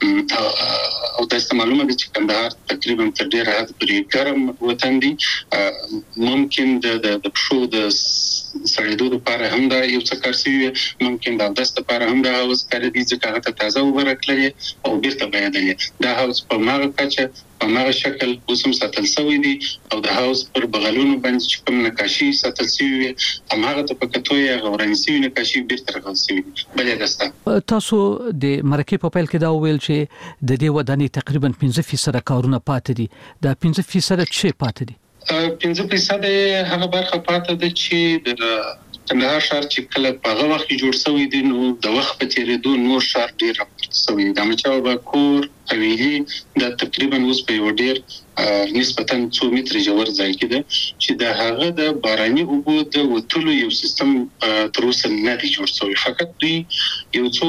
[SPEAKER 14] او تاسو معلومه ده چې کندهار تقریبا تر ډیره حد پورې ګرم وطن دی ممکن د پښو د سړېدو لپاره هم دا یو څه کار شوی ممکن دا د لپاره هم دا اوس کار دي چې هغه تازه وبرکلې او بیرته بيادلې دا هاوس په ماغه کچه په ماغه شکل اوسم ساتل شوی دی او د هاوس پر بغلونو باندې چې کوم نقاشي ساتل شوی هغه ته په کتوې غوړنی شوی نقاشي بیرته راغل شوی بلې دسته
[SPEAKER 12] تاسو د مرکه په پیل کې دا ویل چې د دې ودانۍ تقریبا 15% کارونه پاتې دي دا 15% څه پاتې دي
[SPEAKER 14] 15% هغه برخه پاتې ده چې د کندهار ښار چې کله په هغه وخت جوړ شوی دی نو د وخت په تیریدو نور ښار ډیر راپورته شوی د مچاو با کور حویلي د تقریبا اوس په یو ډیر نسبتاً 2 متر ژور ځای کې ده چې د هغه د باراني اوبو د وټولو یو سیستم تر اوسه نه دی جوړ شوی فقط دی یو څو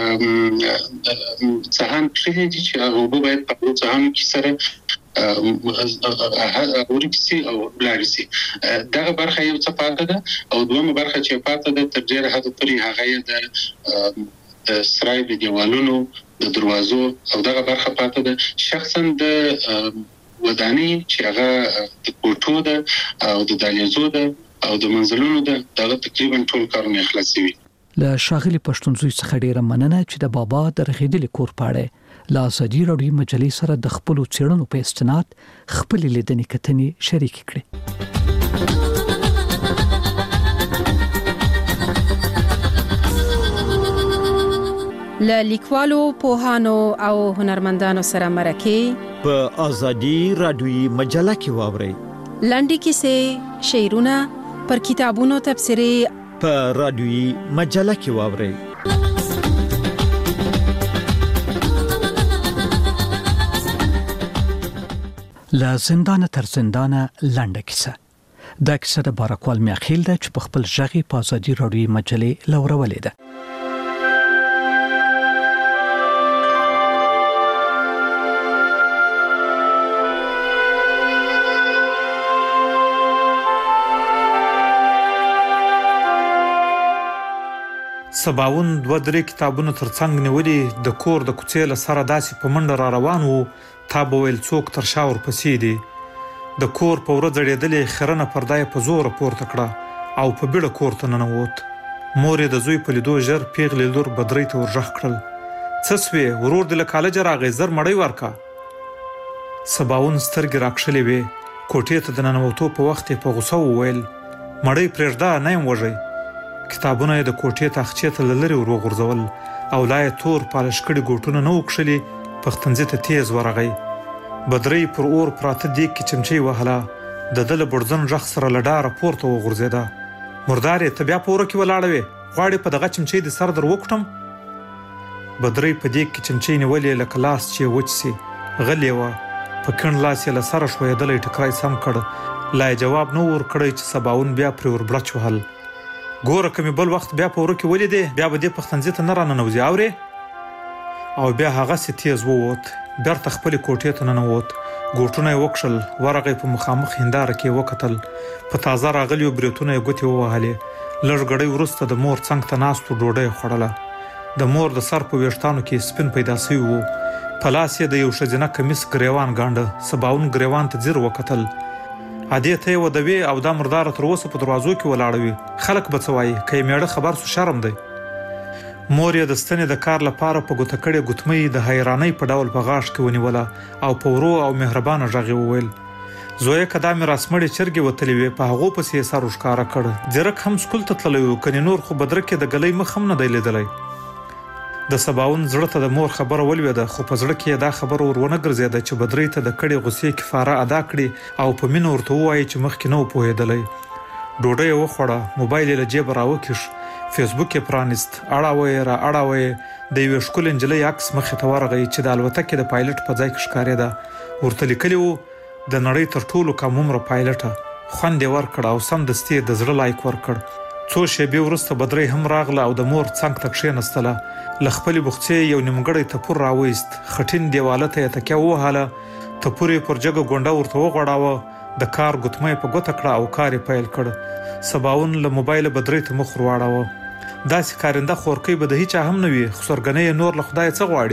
[SPEAKER 14] ځهان کړی چې هغه اوبه باید په ځهان کې سره اورکسي او بلارسي دغه برخه یو څه پاتې ده او دومره برخه چې پاتې ده تر ډیره حد پورې هغه د سرای د دیوالونو د دروازو او دغه برخه پاتې ده شخصا د ودانۍ چې هغه د کوټو ده او د دهلیزو ده او د منزلونو ده دغه تقریبا ټول کارونه خلاصوي
[SPEAKER 12] له شاغلي پښتونخوا څخه ډیره مننه چې د بابا د رغېدلې کور پاړه لا ازادي راډیو مجلې سره د خپل څېړنو په استناد خپل لیدنې کتنې شریک کړي
[SPEAKER 20] له لیکوالو پوهانو او هنرمندانو سره مرکه
[SPEAKER 21] په ازادي راډیو مجله کې واورئ
[SPEAKER 20] لنډي کیسې شعرونه پر کتابونو تبصرې
[SPEAKER 21] په راډیو مجله کې واورئ
[SPEAKER 12] لا زندان تر زندان لنډه کیسه دا کیسه د بارکوال میاخیل ده چې په خپل ژغې په ازادي راډیو مجلې لورولې ده
[SPEAKER 15] سباون 2-3 کتابونه ترڅنګ نیولې د کور د کوڅې له سره داسې په منډه را روان وو تا به ویل څوک تر شا ورپسې دي د کور په وره ځړېدلې خرنه پرده یې په زوره پورته کړه او په بیړه کور ته ننوت مور یې د زوی په لیدو ژر پیغلې لور بدرۍ ته ورغږ کړل څه سوې ورور دې له کالجه راغی زر مړۍ ورکه سباون سترګې راکښلې وې کوټې ته د ننوتو په وخت یې په غوسه وویل مړۍ پرېږده نه یم وږی کتابونه د کوټې تاخچې ته لری وروغورځول او لای تور پالش کړي ګوټونه نه وکښلي پختنځي ته تیز ورغی. بدرۍ پر اور پراته دیګ کې چمچۍ وهله. د ده له بړزن غږ سره له ډاره پورته وغورځېده. مردارې ته بیا په اوره کې ولاړه وې، غواړې په دغه چمچۍ د سر در وکوټم؟ بدرۍ په دیګ کې چمچۍ نیولې لکه لاس چې وچ سي. غلې وه. په کڼ لاس یې له سره ښویېدلی ټکری سم کړ. لا یې جواب نه ورکړی چې سباوون بیا پرې وربړچ وهل. ګوره که مې بل وخت بیا په اوره کې ولیدې بیا به دې پختنځي ته نه راننوځې، اورې؟ او بیا هغسې تیز ووت. بیرته خپلې کوټې ته ننوت. ګوټونه یې وکښل. ورغی په مخامخ هنداره کې یې وکتل. په تازه راغلیو بریتونه یې ګوتې ووهلې. لږ ګړی وروسته د مور څنګ ته ناستو ډوډۍ یې خوړله. د مور د سر په ویښتانو کې سپین پیدا سوی و. په لاس یې د یو ښځینه کمیس ګریوان ګانډه. سباوون ګریوان ته ځیر وکتل. ادې ته یې ودوې او دا مرداره تر اوسه په دروازو کې ولاړه وي. خلک به څه وایي؟ که یې میړه خبر سو شرم دی. مور یې د ستنې د کار لپاره په ګوته کړې ګوتمۍ د حیرانۍ په ډول په غاښ کې ونیوله او په ورو او مهربانه غږ یې وویل: زویه که دا مې راسمړې چرګې وتلې وې په هغو پسې یې سر وښکاره کړ. ځیرک هم سکول ته تللی و، کنې نور خو بدرک کې د ګلۍ مخ هم نه دی لیدلی. د سباوون زړه ته د مور خبره ولوېده، خو په زړه کې یې دا خبره ور ونه ګرځېده چې بدرۍ ته د کړې غوسې کفاره ادا کړي او په مینه ورته ووایي چې مخکې نه و پوهېدلی. ډوډۍ یې وخوړه. موبایل یې له جیبه راوکیښ. فیسبوک یې پرانیست. اړاوه یې را اړاوه یې. د یوې ښکلې نجلۍ عکس مخې ته ورغی چې د الوتکې د پایلټ په ځای کې ښکارېده. ورته لیکلي و: د نړۍ تر ټولو کم عمره پایلټه. خوند یې ورکړ او سمدستي یې د زړه لایک ورکړ. څو شېبې وروسته بدرۍ هم راغله او د مور څنګ ته کښېنستله. له خپلې بوخڅې یو نیمګړی تپور راویست. خټین دیواله ته یې تکیه ووهله. تپور یې پر جګه ګونډه ورته وغوړاوه. د کار ګوتمه یې په ګوته کړه او کار یې پیل کړ. سباوون له موبایله بدرۍ ته مخ ورواړاوه. داسې کارنده خورکۍ به د هیچا هم نه وي، خو سرګنۍ یې نور له خدایه څه غواړي؟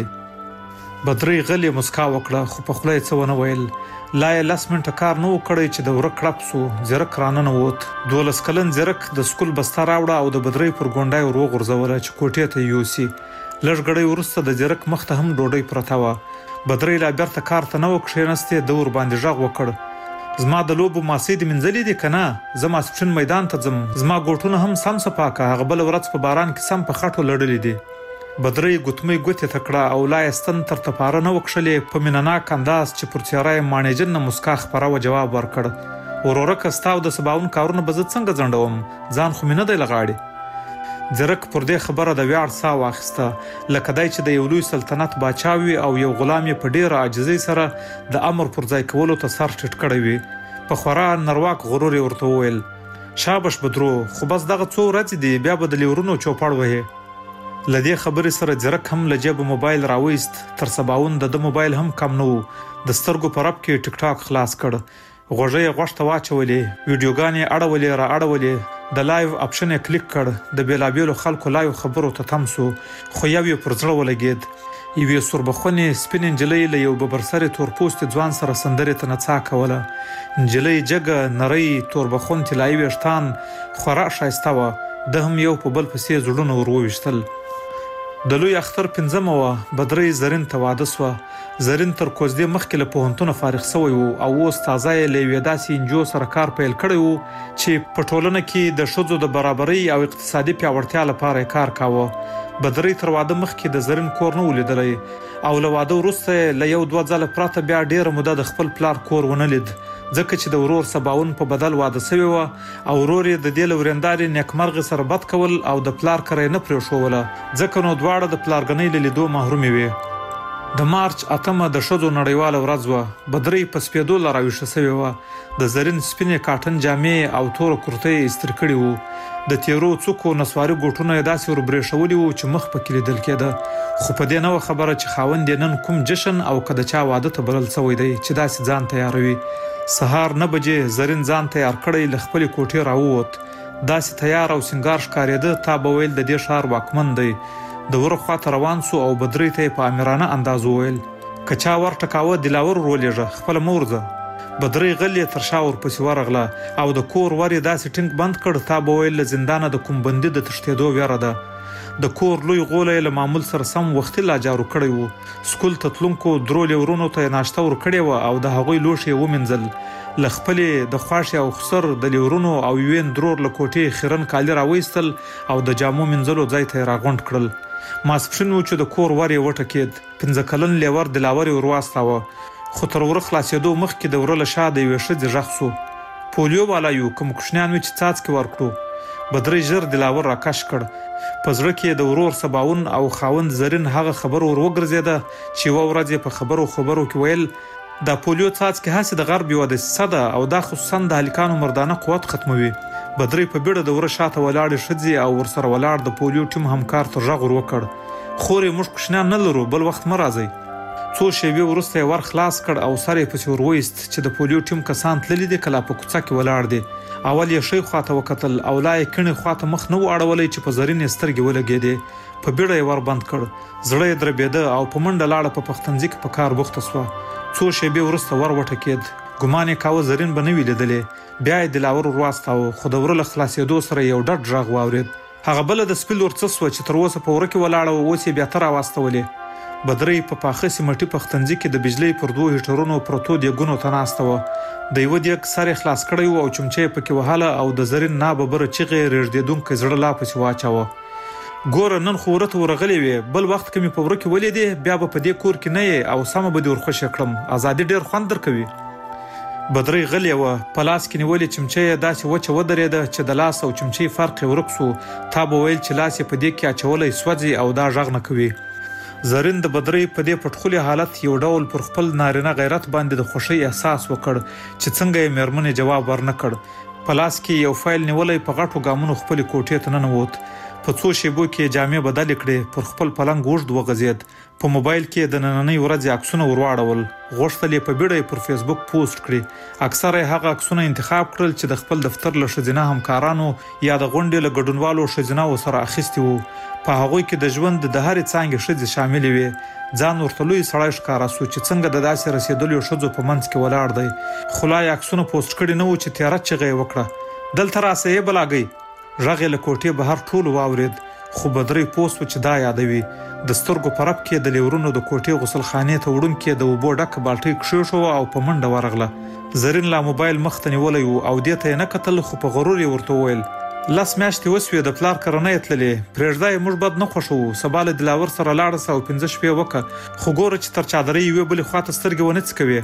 [SPEAKER 15] بدرۍ غلې مسکا وکړه، خو په خوله یې څه ونه ویل. لا یې 10 منټه کار نه و کړی چې د وره کړپ سو. زیرک راننوت. 12 کلن زیرک د سکول بسته راوړه او د بدرۍ پر ګونډه یې وروغورځوله چې کوټې ته یې یوسي. لږ ګړی وروسته د زیرک مخ ته هم ډوډۍ پرته وه. بدرۍ لا بیرته کار ته نه و کښېنستې. ده ورباندې غږ وکړ: زما د لوبو ماسۍ دې مینځلې دي که نه؟ زه ماسپښین میدان ته ځم. زما ګوټونه هم سم صفا که. هغه بله ورځ په باران کې سم په خټو لړلي دي. بدرۍ ګوتمۍ ګوتې ته کړه او لا یې ستن تر تپاره نه وکښلې. په مینهناک انداز چې پر څېره یې ماڼېجنه مسکا خپره وه جواب ورکړ: ورورکه ستا او د سباوون کارونه به زه څنګه ځنډوم؟ ځان خو مې نه دی له غاړې. زیرک پر دې خبره د ویاړ ساه واخیسته، لکه دی چې د یو لوی سلطنت باچا وي او یو غلام یې په ډېره عاجزۍ سره د امر پر ځای کولو ته سر ټیټ کړی وي. په خورا نرواک غرور یې ورته وویل: شابش بدرو، خو بس دغه څو ورځې دي، بیا به د لیورونو چوپړ وهې. له دې خبرې سره زیرک هم له جیبه موبایل راویست. تر سباوون د ده موبایل هم کم نه و. د سترګو په رپ کې ټیک ټاک خلاص کړ. غوږۍ یې غوږ ته واچولې. ویډیوګانې یې اړولې را اړولې. د لایو اپشن یې کلیک کړ. د بېلابېلو خلکو لایو خبرو ته تم سو، خو یو یې پر زړه ولګېد. یوې سوربخونې سپینې نجلۍ له یو ببرسرې تورپوستې ځوان سره سندرې ته نڅا کوله. نجلۍ جګه، نرۍ، توربخون طلایي ویښتان، خورا ښایسته وه. ده هم یو په بل پسې زړونه ور وویشتل. د لوی اختر 5مه وه. بدرۍ زرین ته واده سوه. زرین تر کوزدې مخکې له پوهنتونه فارغ سوی و او اوس تازه یې له یوې داسې انجو سره کار پیل کړی و چې په ټولنه کې د ښځو د برابرۍ او اقتصادي پیاوړتیا لپاره یې کار کاوه. بدرۍ تر واده مخکې د زرین کور نه و لیدلی او له واده وروسته له 1-2 ځله پرته بیا ډېره موده د خپل پلار کور ونه لید، ځکه چې د ورور سباوون په بدل واده سوی وه او ورور یې د دې له ورېندارې نیکمرغې سره بد کول او د پلار کره یې نه پرېښوله، ځکه نو دواړه د پلارګنۍ له لیدو محرومې وې. د مارچ 8مه د ښځو نړیواله ورځ وه. بدرۍ په سپېدو له راویښه سوې وه. د زرین سپینې کاټن جامې او توره کورتۍ یې ایستر کړي وو. د تیرو څوکو نسواري ګوټونه یې داسې وربرېښولي وو چې مخ پکې لیدل کېده، خو په دې نه وه خبره چې خاوند یې نن کوم جشن او که د چا واده ته بلل سوی دی چې داسې ځان تیاروي. سهار 9 بجې زرین ځان تیار کړی له خپلې کوټې راووت. داسې تیار او سینګار ښکارېده تا به ویل د دې ښار واکمن دی. د وره خواته روان سو او بدرۍ ته یې په امیرانه انداز وویل: که چا ورټکاوه دلاور ورولېږه، خپله مه ورځه. بدرۍ غلې تر شا ورپسې ورغله او د کور ور یې داسې ټینګ بند کړ تا به ویل له زندانه د کوم بندي د تښتېدو ویره ده. د کور لوی غوله یې له معمول سره سم وختي لا جارو کړی و. سکول ته تلونکو درو لیورونو ته یې ناشته ورکړې وه او د هغوی لوښي یې ومینځل. لخپلې د خواښې او خسر د لیورونو او یوین درور له کوټې خیرن کالي راویستل او د جامو منځلو ځای ته راغونډ کړل. ماسپښین و چې د کور ور یې وټکېد. 15 کلن لیور دلاور یې ورواستاوه، خو تر وره خلاصېدو مخکې د وره له شا د یوې ښځې غږ سو. پولیو والا یو، کوم کوشنیان وي چې څاڅکي ورکړو. بدرۍ ژر دلاور راکش کړ. په زړه کې د ورور سباون او خاوند زرین هغه خبر ور وګرځېده چې یوه ورځ یې په خبرو کې ویل دا پولیو څاڅکي هسې د غرب یوه دسیسه ده او دا خصوصا د هلکانو مردانه قوت ختموي. بدرۍ په بیړه د وره شاته ولاړې ښځې او ورسره ولاړ د پولیو ټیم همکار ته غږ ور وکړ. خورې موږ کوشنیان نه لرو، بل وخت مه راځئ. څو شېبې وروسته یې ور خلاص کړ او سر یې پسې ور وایست چې د پولیو ټیم کسان تللي دي که لا په کوڅه کې ولاړ دي. اول یې ښی خواته وکتل او لا یې کڼې خواته مخ نه و اړولی چې په زرین یې سترګې ولګېدې. په بیړه یې ور بند کړ. زړه یې دربېده او په منډه لاړه په پختنځي کې په کار بوخته سوه. څو شېبې وروسته ور وټکېد. ګمان یې کاوه زرین به نه وي لیدلی. بیا یې دلاور ور واستاوه، خو د وره له خلاصېدو سره یو ډډ غږ واورېد. هغه بله د سپي لور څه سوه چې تر اوسه په وره کې ولاړه وه، اوس یې بیا ته راواستولې. بدرۍ په پاخه سیمټي پختنځي کې د بجلۍ پر 2 هیټرونو پرتو دیګونو ته ناسته وه. د یوه دیګ سر یې خلاص کړی و او چمچه یې پکې وهله او د زرین ناببره چیغې یې رېږدېدونکی زړه لا پسې واچاوه. ګوره نن خو وره ته ورغلې وې، بل وخت که مې په وره کې ولیدې بیا به په دې کور کې نه یې او سمه به دې ورخوشې کړم. ازادي ډېر خوند درکوي. بدرۍ غلې وه، په لاس کې نیولې چمچه یې داسې وچه ودرېده چې د لاس او چمچې فرق یې ورک سو. تا به ویل چې لاس یې په دې کې اچولی سوځي او دا غږ نه کوي. زرین د بدرۍ په دې پټخولي حالت یو ډول پر خپل نارینه غیرت باندې د خوښۍ احساس وکړ چې څنګه یې مېرمنې جواب ورنه کړ. په لاس کې یو فایل نیولی په غټو ګامونو خپلې کوټې ته ننوت. په څو شېبو کې جامې بدلې کړې، پر خپل پلنګ اوږد وغځېد. په موبایل کې د نننۍ ورځې عکسونه ور واړول. غوښتل یې په بیړه پر فیسبوک پوسټ کړي. اکثره یې هغه عکسونه انتخاب کړل چې د خپل دفتر له ښځینه همکارانو یا د غونډې له ګډونوالو ښځینه‌و سره اخیستي وو. په هغوی کې د ژوند د هرې څانګې ښځې شاملې وې. ځان ورته لوی سړی ښکاره سو چې څنګه د داسې رسېدلیو ښځو په منځ کې ولاړ دی. خو لا یې عکسونه پوسټ کړي نه وو چې تیاره چیغه یې وکړه، دلته راسه یې بلاګۍ. غږ یې له کوټې بهر ټولو واورېد، خو بدرۍ پوه سو چې دا یادوي. د سترګو په رپ کې د لیورونو د کوټې غسلخانې ته وړونکې د اوبو ډکه بالټۍ کښېښوه او په منډه ورغله. زرین لا موبایل مخ ته نیولی و او دې ته یې نه کتل، خو په غرور یې ورته وویل 10 میاشتې وسوې د پلار کره نه یې تللې، پرېږده یې موږ بد نه خوښوو. سبا له دلاور سره لاړه سه او 15 شپې وکړه، خو ګوره چې تر چادرۍ یوې بلې خواته سترګې ونه څکوې.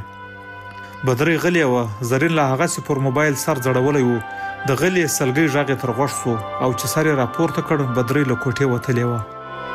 [SPEAKER 15] بدرۍ غلې وه. زرین لا هغسې پر موبایل سر ځړولی و. د غلې سلګۍ غږ یې تر غوږ سو او چې سر یې راپورته کړ، بدرۍ له کوټې وتلې وه.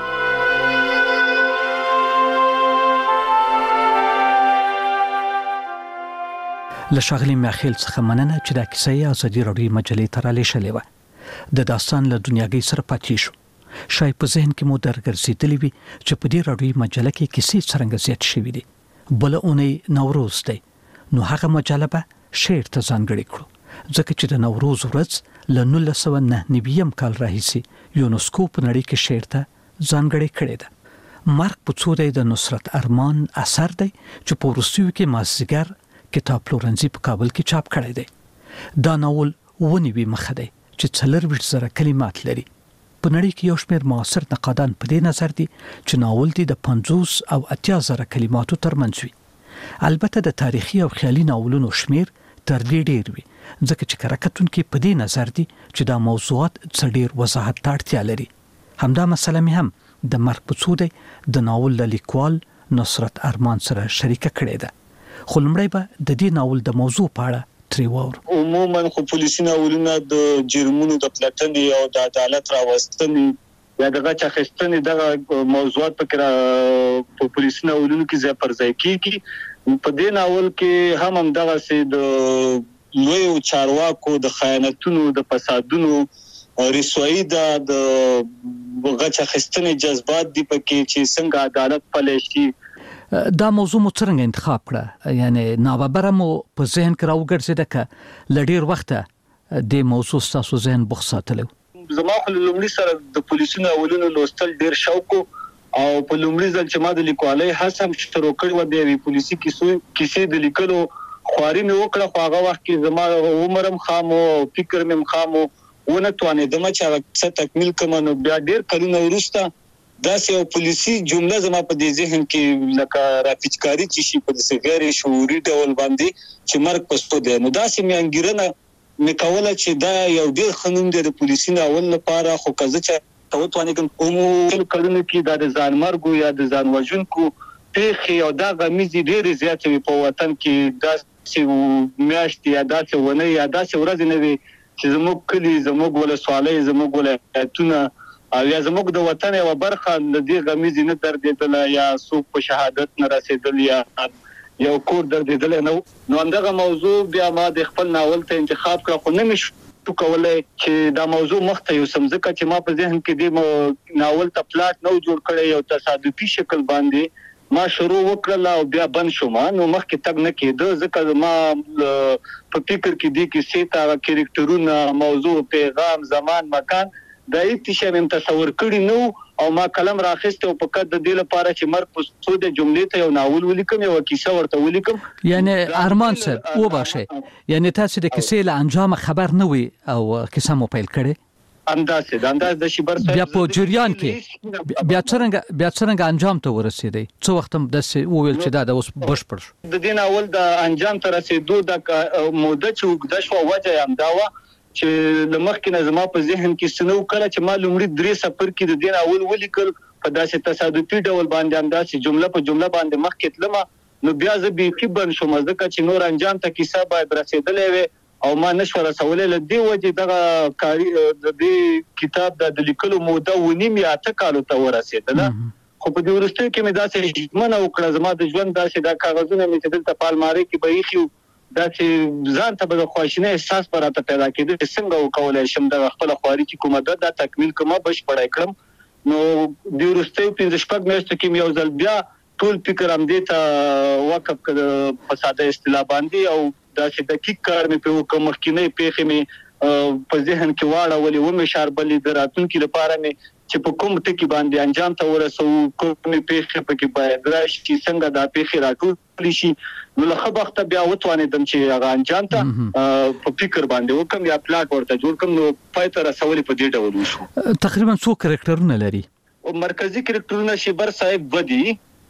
[SPEAKER 12] له ښاغلي میاخیل څخه مننه چې دا کیسه یې ازادي راډیو مجلې ته رالیږلې وه. د داستان له دنیاګۍ سره پاتې شو. شاید په ذهن کې مو درګرځېدلې وي چې په دې راډیو مجله کې کیسې څرنګه زیات شوي دي. بله اونۍ نوروز دی، نو هغه مجله به شعر ته ځانګړې کړو، ځکه چې د نوروز ورځ له 1999 کال راهیسې یونسکو په نړۍ کې شعر ته ځانګړې کړې ده. مرګ په څو دی د نصرت ارمان اثر دی چې په وروستیو کې مازدیګر کتاب پلورنځي په کابل کې چاپ کړی دی. دا ناول 19 مخه دی چې 40,000 کلمات لري. په نړۍ کې یو شمېر معاصر نقادان په دې نظر دي چې ناول دی د 50 او 80,000 کلماتو ترمنځ وي. البته د تاریخي او خیالي ناولونو شمېر تر دې ډېر وي، ځکه چې کتونکي په دې نظر دي چې دا موضوعات څه ډېر وضاحت ته اړتیا لري. همدا مسله مې هم د مرګ په څو دی د ناول له لیکوال نصرت ارمان سره شریکه کړې ده. خو لومړی به د دې ناول د موضوع په اړه ترې واورو.
[SPEAKER 16] عموما خو پولیسي ناولونه د جرمونو د پلټنې او د عدالت راوستنې یا د غچ اخیستنې دغه موضوعات په پولیسي ناولونو کې ځای پر ځای کېږي. په دې ناول کې هم همدغسې د لویو چارواکو د خیانتونو د فسادونو رسوایي د غچ اخیستنې جذبات دي پکې چې څنګه عدالت پلی شي.
[SPEAKER 12] دا موضوع مو څرنګه انتخاب کړه؟ یعنی ناببره مو په ذهن کې راوګرځېده که له ډېر وخته دې موضوع ستاسو ذهن بوخت ساتلی و؟
[SPEAKER 16] زما خو له لومړي سره د پولیسي ناولونو لوستل ډېر شوق و او په لومړي ځل چې ما د لیکوالۍ هڅه هم شروع کړې وه، د یوې پولیسي کیسې د لیکلو خواري مې وکړه، خو هغه وخت کې زما عمر هم خام و او فکر مې هم خام و، ونه توانېدم چې هغه کیسه تکمیل کړم. نو بیا ډېر کلونه وروسته دا یو پولیسي جمله زما په دې ذهن کې لکه راپیچکاری چې شي په دې غیر شعوري ډول باندې چې مرګ پستو دی. نو دا سیمه انګیرنه میکوله چې دا یو ډیر خنوم دی د پولیسي ناول لپاره، خو کزه چې توتوانه کوم کلونه کې د ځان مرګ یا د ځان وژونکو پیښې او دا غمیزي ډیر زیات وي په وطن کې. دا چې میاشتې یا دا چې ونه یا دا چې ورځ نه وي چې زموږ کلی، زموږ ولسوالۍ، زموږ ولایتونه او یا زموږ د وطن یو برخه د دې غمیزي نه دردېدل یا څوک په شهادت نه رسیدل یا یو کور دردېدل نه. نو همدغه موضوع بیا ما د خپل ناول ته انتخاب کړ، خو نه مې کولای چې دا موضوع مخته یو سمځکه چې ما په ذهن کې د ناول ته پلاټ نو جوړ کړی، یو تصادفي شکل باندې ما شروع وکړل او بیا بند شوم. نو مخکې تګ نه کېده ځکه ما په فکر کې دي کې سیتا کریکټرونه، موضوع، پیغام، زمان، مکان دا هیڅ هم تصور کړی نو او ما قلم راخسته او په کده د دې لپاره چې مرګ په څو د جملې ته یو ناول ولیکم، یو کیسه ورته ولیکم.
[SPEAKER 12] یعنی ارمان صاحب او باشه، یعنی تاسو د کیسې له انجام خبر نه وي او کیسه مو پیل کړي
[SPEAKER 16] انداز د شیبر صاحب
[SPEAKER 12] بیا په جریان کې بیا څنګه انجام ته ورسېدی؟ څو وخت هم د ویل چې دا اوس بشپړ شو؟
[SPEAKER 16] د دې ناول د انجام ته رسیدو د موده چې وګد شو وجه هم دا و چې لمخکې نه زما په ذهن کې سنو کړه چې ما لومړی 3 سفر کې د دین اول ولیکل په داسې تصادفي ډول باندې انداسې جمله په جمله باندې مخکې تلم. نو بیا زه به بن شوم ځکه چې نور انجام ته کیسه باید رسیدلې وي او ما نشو رسولې. لدی وجه دغه کاری د دې کتاب د لیکلو موده ونیم یا 8 کال ته ورسېدله. خو په دې ورسته کې مې داسې ژمنه وکړه زما د ژوند داسې د کاغذونه مې چې دلته پالماري کې به یې دا چې ځان ته به خوښنه احساس پراته پیدا کېده چې څنګه وکولای شم د خپل خواري چې کومه د تکمیل کومه بشپړای کړم. نو د ورسته 15 میاشتو کې یو ځل بیا ټول فکر هم دې ته وقف کړ په ساده اصطلاح باندې او دا چې دقیق کار مې په کوم مخکینه پیښې مې په ذهن کې واړولې و مې شاربلې د راتلونکي لپاره مې چې په کوم ټکی باندې انجام ته ورسو، کومې پیښې پکې باید راشي، څنګه دا پیښې راټول شي. نو له وخت بیا وتوانېدم چې هغه انجام ته په فکر باندې وکم یا پلاټ ورته جوړ کړم. نو پای ته رسولې په دې ډول وشو.
[SPEAKER 12] تقریبا څو کریکټرونه لري؟
[SPEAKER 16] مرکزی کریکټرونه شیبر صاحب ودی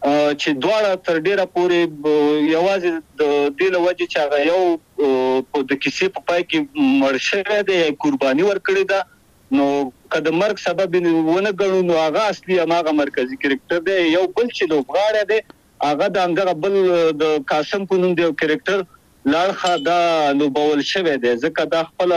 [SPEAKER 16] چې دواړه تر ډیره پورې یوازې د دې لوجه چې هغه یو د کیسې په پای کې مرشه ده قرباني ورکړي ده. نو کله مرګ سبب ونه غنو نو هغه اصلي هغه مرکزی کریکټر دی. یو بل چې لوبغاړی دی هغه د هغه بل د قاسم په نوم دی کریکټر لاړخه دا لوبول شوی دی ځکه دا خپل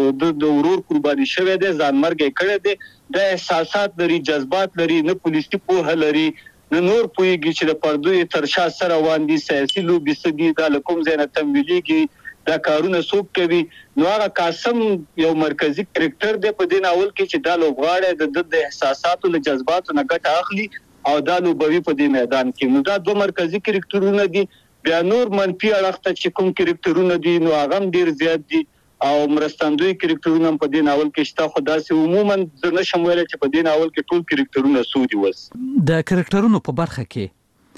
[SPEAKER 16] د ورور قرباني شوی دی، ځان مرګ کړی دی، د احساسات لري، جذبات لري، نه پولیسي پوهه لري، نه نور پوهیږي چې د پردوی تر شا سره روان دي، سیاسي لوبي سدي د لکوم زینه تمویليږي، دا کارونه څوک کوي. نو هغه قاسم یو مرکزی کریکټر دی په دې ناول کې چې دا لوبغاړی د احساساتو له جذباتو نه ګټه اخلي او دا لوبوي په دې میدان کې. نو دا 2 مرکزی کریکټرونه دي. بیا نور منفي اړخ ته چې کوم کریکټرونه دي نو هغه ډیر زیات دي او مرستندوی کریکټرونه په دې ناول کې شته. خو دا سه عموما زه نشم ویل چې په دې ناول کې ټول کریکټرونه سودي وس.
[SPEAKER 12] د کریکټرونو په برخه کې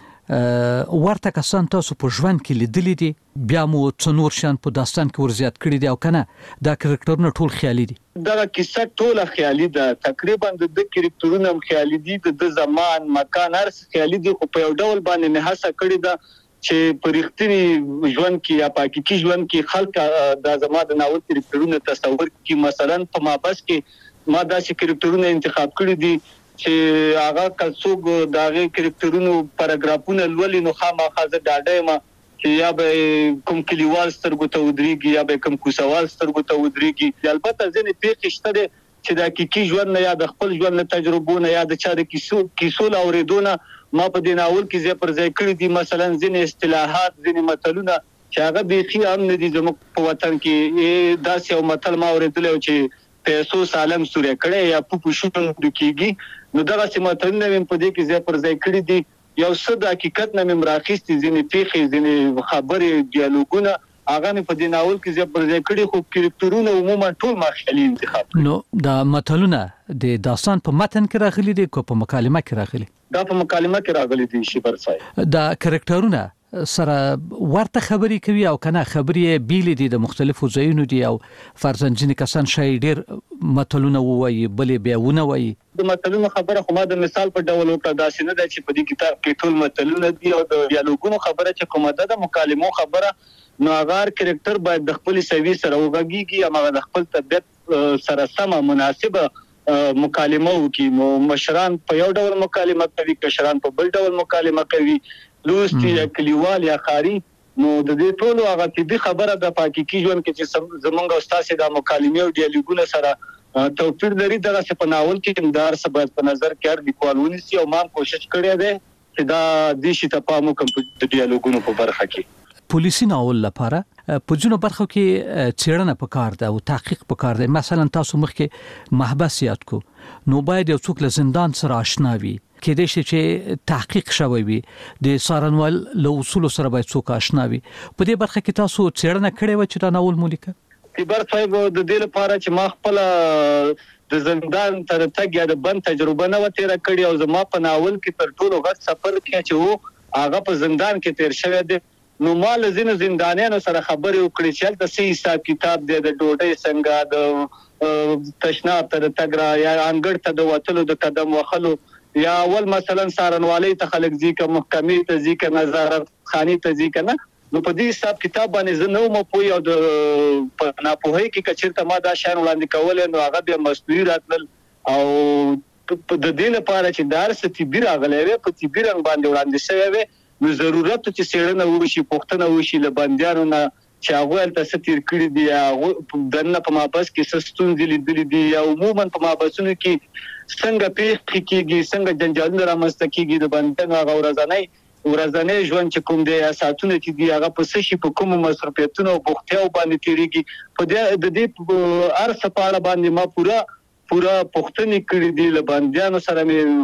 [SPEAKER 12] ورته کسان تاسو په ژوند کې لیدلې دي، بیا مو څنور شان په داستان کې ورزیات کړی دي او کنه دا کریکټرونه ټول خیالي دي؟
[SPEAKER 16] دا کیسه ټول خیالي ده، تقریبا د کریکټرونه هم خیالي دي، د زمان مکان هر څه خیالي دي. خو په یو ډول باندې نه هڅه کړې ده چې په رښتینی ژوند کې یا په حقیقي ژوند کې خلک د زما د ناول کریکټرونه تصور کړي. مثلا په مابس کې ما داسې کریکټرونه انتخاب کړي دي چې هغه کڅوګ داغه کریکټرونو پاراګرافونه لولي نو خامخا زه ډاډه ما چې یا به کوم کلیوال سترګو ته ودرېږي یا به کوم کوسوال سترګو ته ودرېږي. البته ځینې پیښې شته چې د حقیقي ژوند نه یا د خپل ژوند له تجربو نه یا د چا د کیسو اوریدونه ما په دې ناول کې ځای پر ځای کړی دي. مثلا ځینې اصطلاحات، ځینې متلونه چې هغه بیخي هم نه دي زموږ په وطن کې. داسې یو متل ما اوریدلی چې پیسو سالم سوري کړي یا پوپو شون دکېږي. نو دغه سماتونه هم په دې کې ځای پر ځای کړی دي. یو څه د حقیقت نه مم راخستې ځینې پیښې، ځینې خبرې، ډیالوګونه هغه په دې ناول کې ځای پر ځای کړي. خو کریکټرونه عموما ټول ما خیالي انتخاب کړي.
[SPEAKER 12] نو د متلونه د داستان په متن کې راغلي دي که په مکالمه کې راغلي؟
[SPEAKER 16] دا په مکالمه کې راغلي دي شیبر صاحب.
[SPEAKER 12] د کریکټرونه سره ورته خبرې کوي او کنه خبرې بیل دي د مختلفو ځایونو دي او فرضاً ځینې کسان شاید ډیر متلونه وایي بلې بیاونه وایي
[SPEAKER 16] د متلونو خبره خو ما د مثال په ډول وکړه داسې نه ده چې په دې کتاب کې ټول متلونه دي او د ډیالوګونو خبره چې کومه ده د مکالمو خبره نو هغه کریکټر باید د خپل سوي سره وغږیږي او د خپل طبيعت سره سم مناسبه مکالمه وکړي. نو مشران په یو ډول مکالمه کوي کشران په بل ډول مکالمه کوي لوستي یا کلیوال یا خاري نو د دې ټول هغه طبي خبره د حقيقي ژوند کې چې زمونږ استاد د مکالمې او ډیالوګونو سره توپیر لري دغه څه په ناول کې اندار سبب په نظر کې لیکوال ونیسي او ما کوشش کړی دی چې دا د شي ته پام وکم په ډیالوګونو په برخه کې.
[SPEAKER 12] پولیسي ناول لپاره په ځینو برخو کې څېړنه پکار ده او تحقیق پکار ده. مثلا تاسو مخکې محبس یاد کو نو باید یو څوک له زندان سره آشنا وي کېدای شي چې تحقیق شوی وي د سارنوال له اصول سره باید څوک آشنا وي. په دې برخه کې تاسو څېړنه کړې و چې دا ناول مولیکه
[SPEAKER 16] تیبر صاحب د دې لپاره چې ما خپل د زندان تر تګ یا د بند تجربه نه و تیر کړی او زما په ناول کې تر ټولو غټ سفر کې چې وو هغه په زندان کې تیر شوی دی. نو مال زین زندانیانو سره خبرې وکړې چې د سې حساب کتاب دی د ډوډۍ څنګه د تشناب تر تګرا یا انګړ ته د وټلو د قدم وخلو یا اول مثلا سارنوالي ته خلک ځکه محکمې ته ځکه نظارت خاني ته ځکه نه نو په دې حساب کتاب باندې زه نو مو پوي او د ناپوهي کې کچرته ما دا شان وړاندې کول نو هغه به مسؤلیت راتل او په د دې لپاره چې دار ستې بیر اغلې په تې بیر باندې وړاندې شوی وي نو ضرورت چې سړنه وشي پښتنه وشي لبندیانو نه چې هغه تاسو تیر کړی دی هغه دنه په مابس کې سستون دي لیدل دي یا عموما په مابسونو کې څنګه پیښ کیږي څنګه جنجالونه رامنځته کیږي د بندیانو هغه ورځنی ژوند چې کوم دی اساسونه چې دی هغه په سشي په کوم مصرفیتونو او بوختیاو باندې تیریږي په دې د دې ارث په اړه باندې ما پورا پښتني کړی دی لبندیانو سره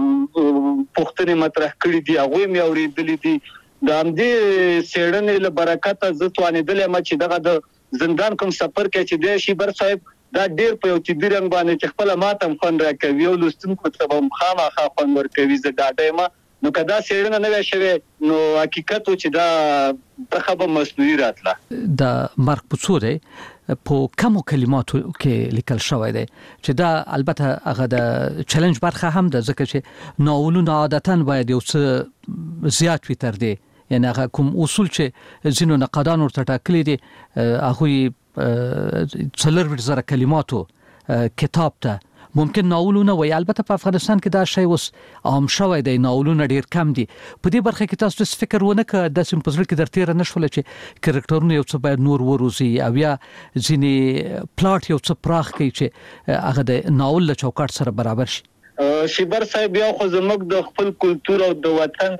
[SPEAKER 16] مې پښتني مطرح کړی دی هغه مې اوریدلې دي د همدې سیړنې له برکت زه توانېدل ما چې دغه د زندان کوم سفر کې چې د شیبر صاحب دا ډېر په یو تدبیر باندې چې خپل ماتم فن راکوي او لستونکو ته هم خامخا فن ورکوي زه ډاډه ما نو کدا سیړنه نه شوی نو حقیقت چې دا خبره مسؤلیت راتله
[SPEAKER 12] د مارک پوڅوري په کومو کلماتو کې لیکل شوی دی چې دا البته هغه د چیلنج برخه هم ده ځکه چې ناولونه عادتاً باید یو څه زیات وي تر دې یعنی هغه کوم اصول چې ځینو نقادان ورته ټاکلي دي هغه 4000 کلماتو کتاب ته ممکن ناولونه وي. البته په افغانستان کې دا شی اوس عام شوی دی ناولونه ډیر کم دي. په دې برخه کې تاسو فکر ونه کړئ د سیم پزړ کې درته نشول چې کریکټرونه یو څه باید نور وروزي او یا ځینې پلاټ یو څه پراخ کوي چې هغه د ناول له چوکاټ سره برابر شي.
[SPEAKER 16] شیبر صاحب یو خو زموږ د خپل کلچر او د وطن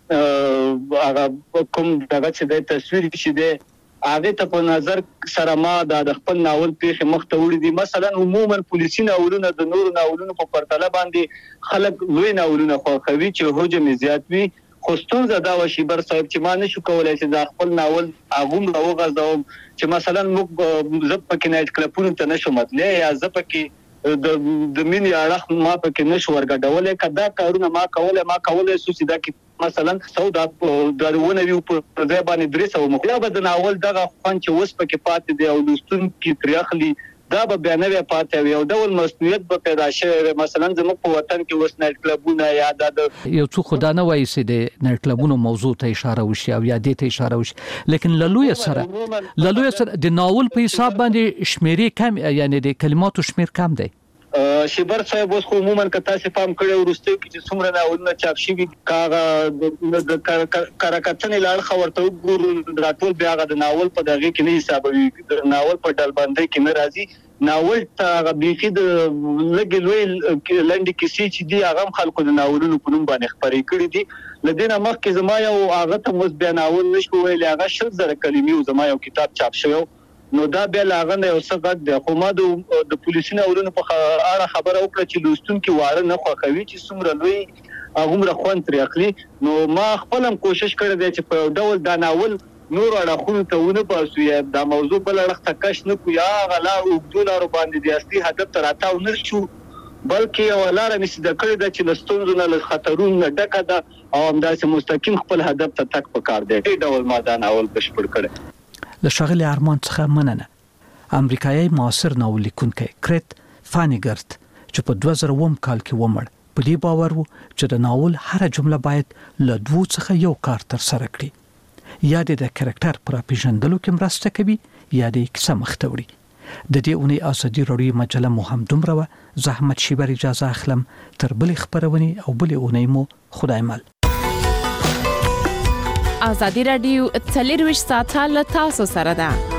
[SPEAKER 16] هغه کوم دغه چې د تصویر شي دی هغه ته په نظر سره ما د خپل ناول پیښه مخته وړي دي. مثلا عموما پولیسي ناولونه د نور ناولونو په پرتله باندې خلک لوی ناولونه خوښوي چې حجم زیات وي خو ستونزه دا و شیبر صاحب چې ما نشو کولای چې د خپل ناول هغه راوغځوم چې مثلا موږ زپ کې نایټ کلبونو ته نشو متلې یا زپ کې د مینې اړه ما پکې نشو ورګډولې کدا کارونه ما کولای سو چې دا کې مثلا سودا د ونوي په ځای باندې درسو مخیا به د ناول دغه خوان چې وس پکې پاتې دی او لستون کې تریخلي دا به بیانوي پاتې وي او ډول مسؤلیت به پیدا شي. مثلا زموږ په وطن کې وس نایټ کلبونه یا د
[SPEAKER 12] یو څو خدای نه وایي چې د نایټ کلبونو موضوع ته اشاره وشي او یا دې ته اشاره وشي لیکن للوی سره د ناول په حساب باندې شمیرې کم یعنی د کلماتو شمیر کم دی.
[SPEAKER 16] شیبر صاحب اوس عموما کته چې پام کړو ورسته کې چې څومره ناولونه چاپ شي کاغه د کارکتنې لاړ خبرته ګور راتول بیا غو د ناول په دغه کې نه حسابوي د ناول په ډلبندۍ کې نه راځي ناول ته بيخي د لګلوي لنډ کیسې چې دی هغه خلکو د ناولونو په نوم باندې خبرې کړې دي لدينا مخکې زما یو هغه ته مس بیا ناول نشو ویل هغه 6000 کلمې او زما یو کتاب چاپ شوی نو دا بیا لاغه یو څه غږ دی خو ما د پولیسي ناولونو په اړه خبره وکړه چې لوستون کې واړه نه خوښوي چې څومره لوی هغه خوان تر اخلي نو ما خپل هم کوشش کړی دی چې په ډول دا ناول نور اړخونو ته ونه پاسو یا دا موضوع بل اړخ ته کش نه کو یا غلا او دولار باندې د اصلي هدف تر اتاو نه شو بلکې یو لار نشي د کړی د چلستونو نه خطرونه ډکه ده او همداسې مستقیم خپل هدف ته تک پکار دی دې ډول مادان اول بشپړ کړي
[SPEAKER 12] له شغل ارمان څخه مننه امریکایي معاصر ناول لیکونکی کریت فانیګرت چې په 2000 کال کې ومړ په دې باور وو چې د ناول هر جمله باید له دوه څخه یو کار تر سره کړي یا د کریکټر پر پیژندلو کې مرسته کوي یا د کیسه مخته وړي د دې اونۍ ازادي راډیو مجله مو هم دومره زحمت شیبر اجازه اخلم تر بل خبرونی او بل اونۍ مو خدای مل
[SPEAKER 7] ازادي راډیو 24 ساعته له تاسو سره ده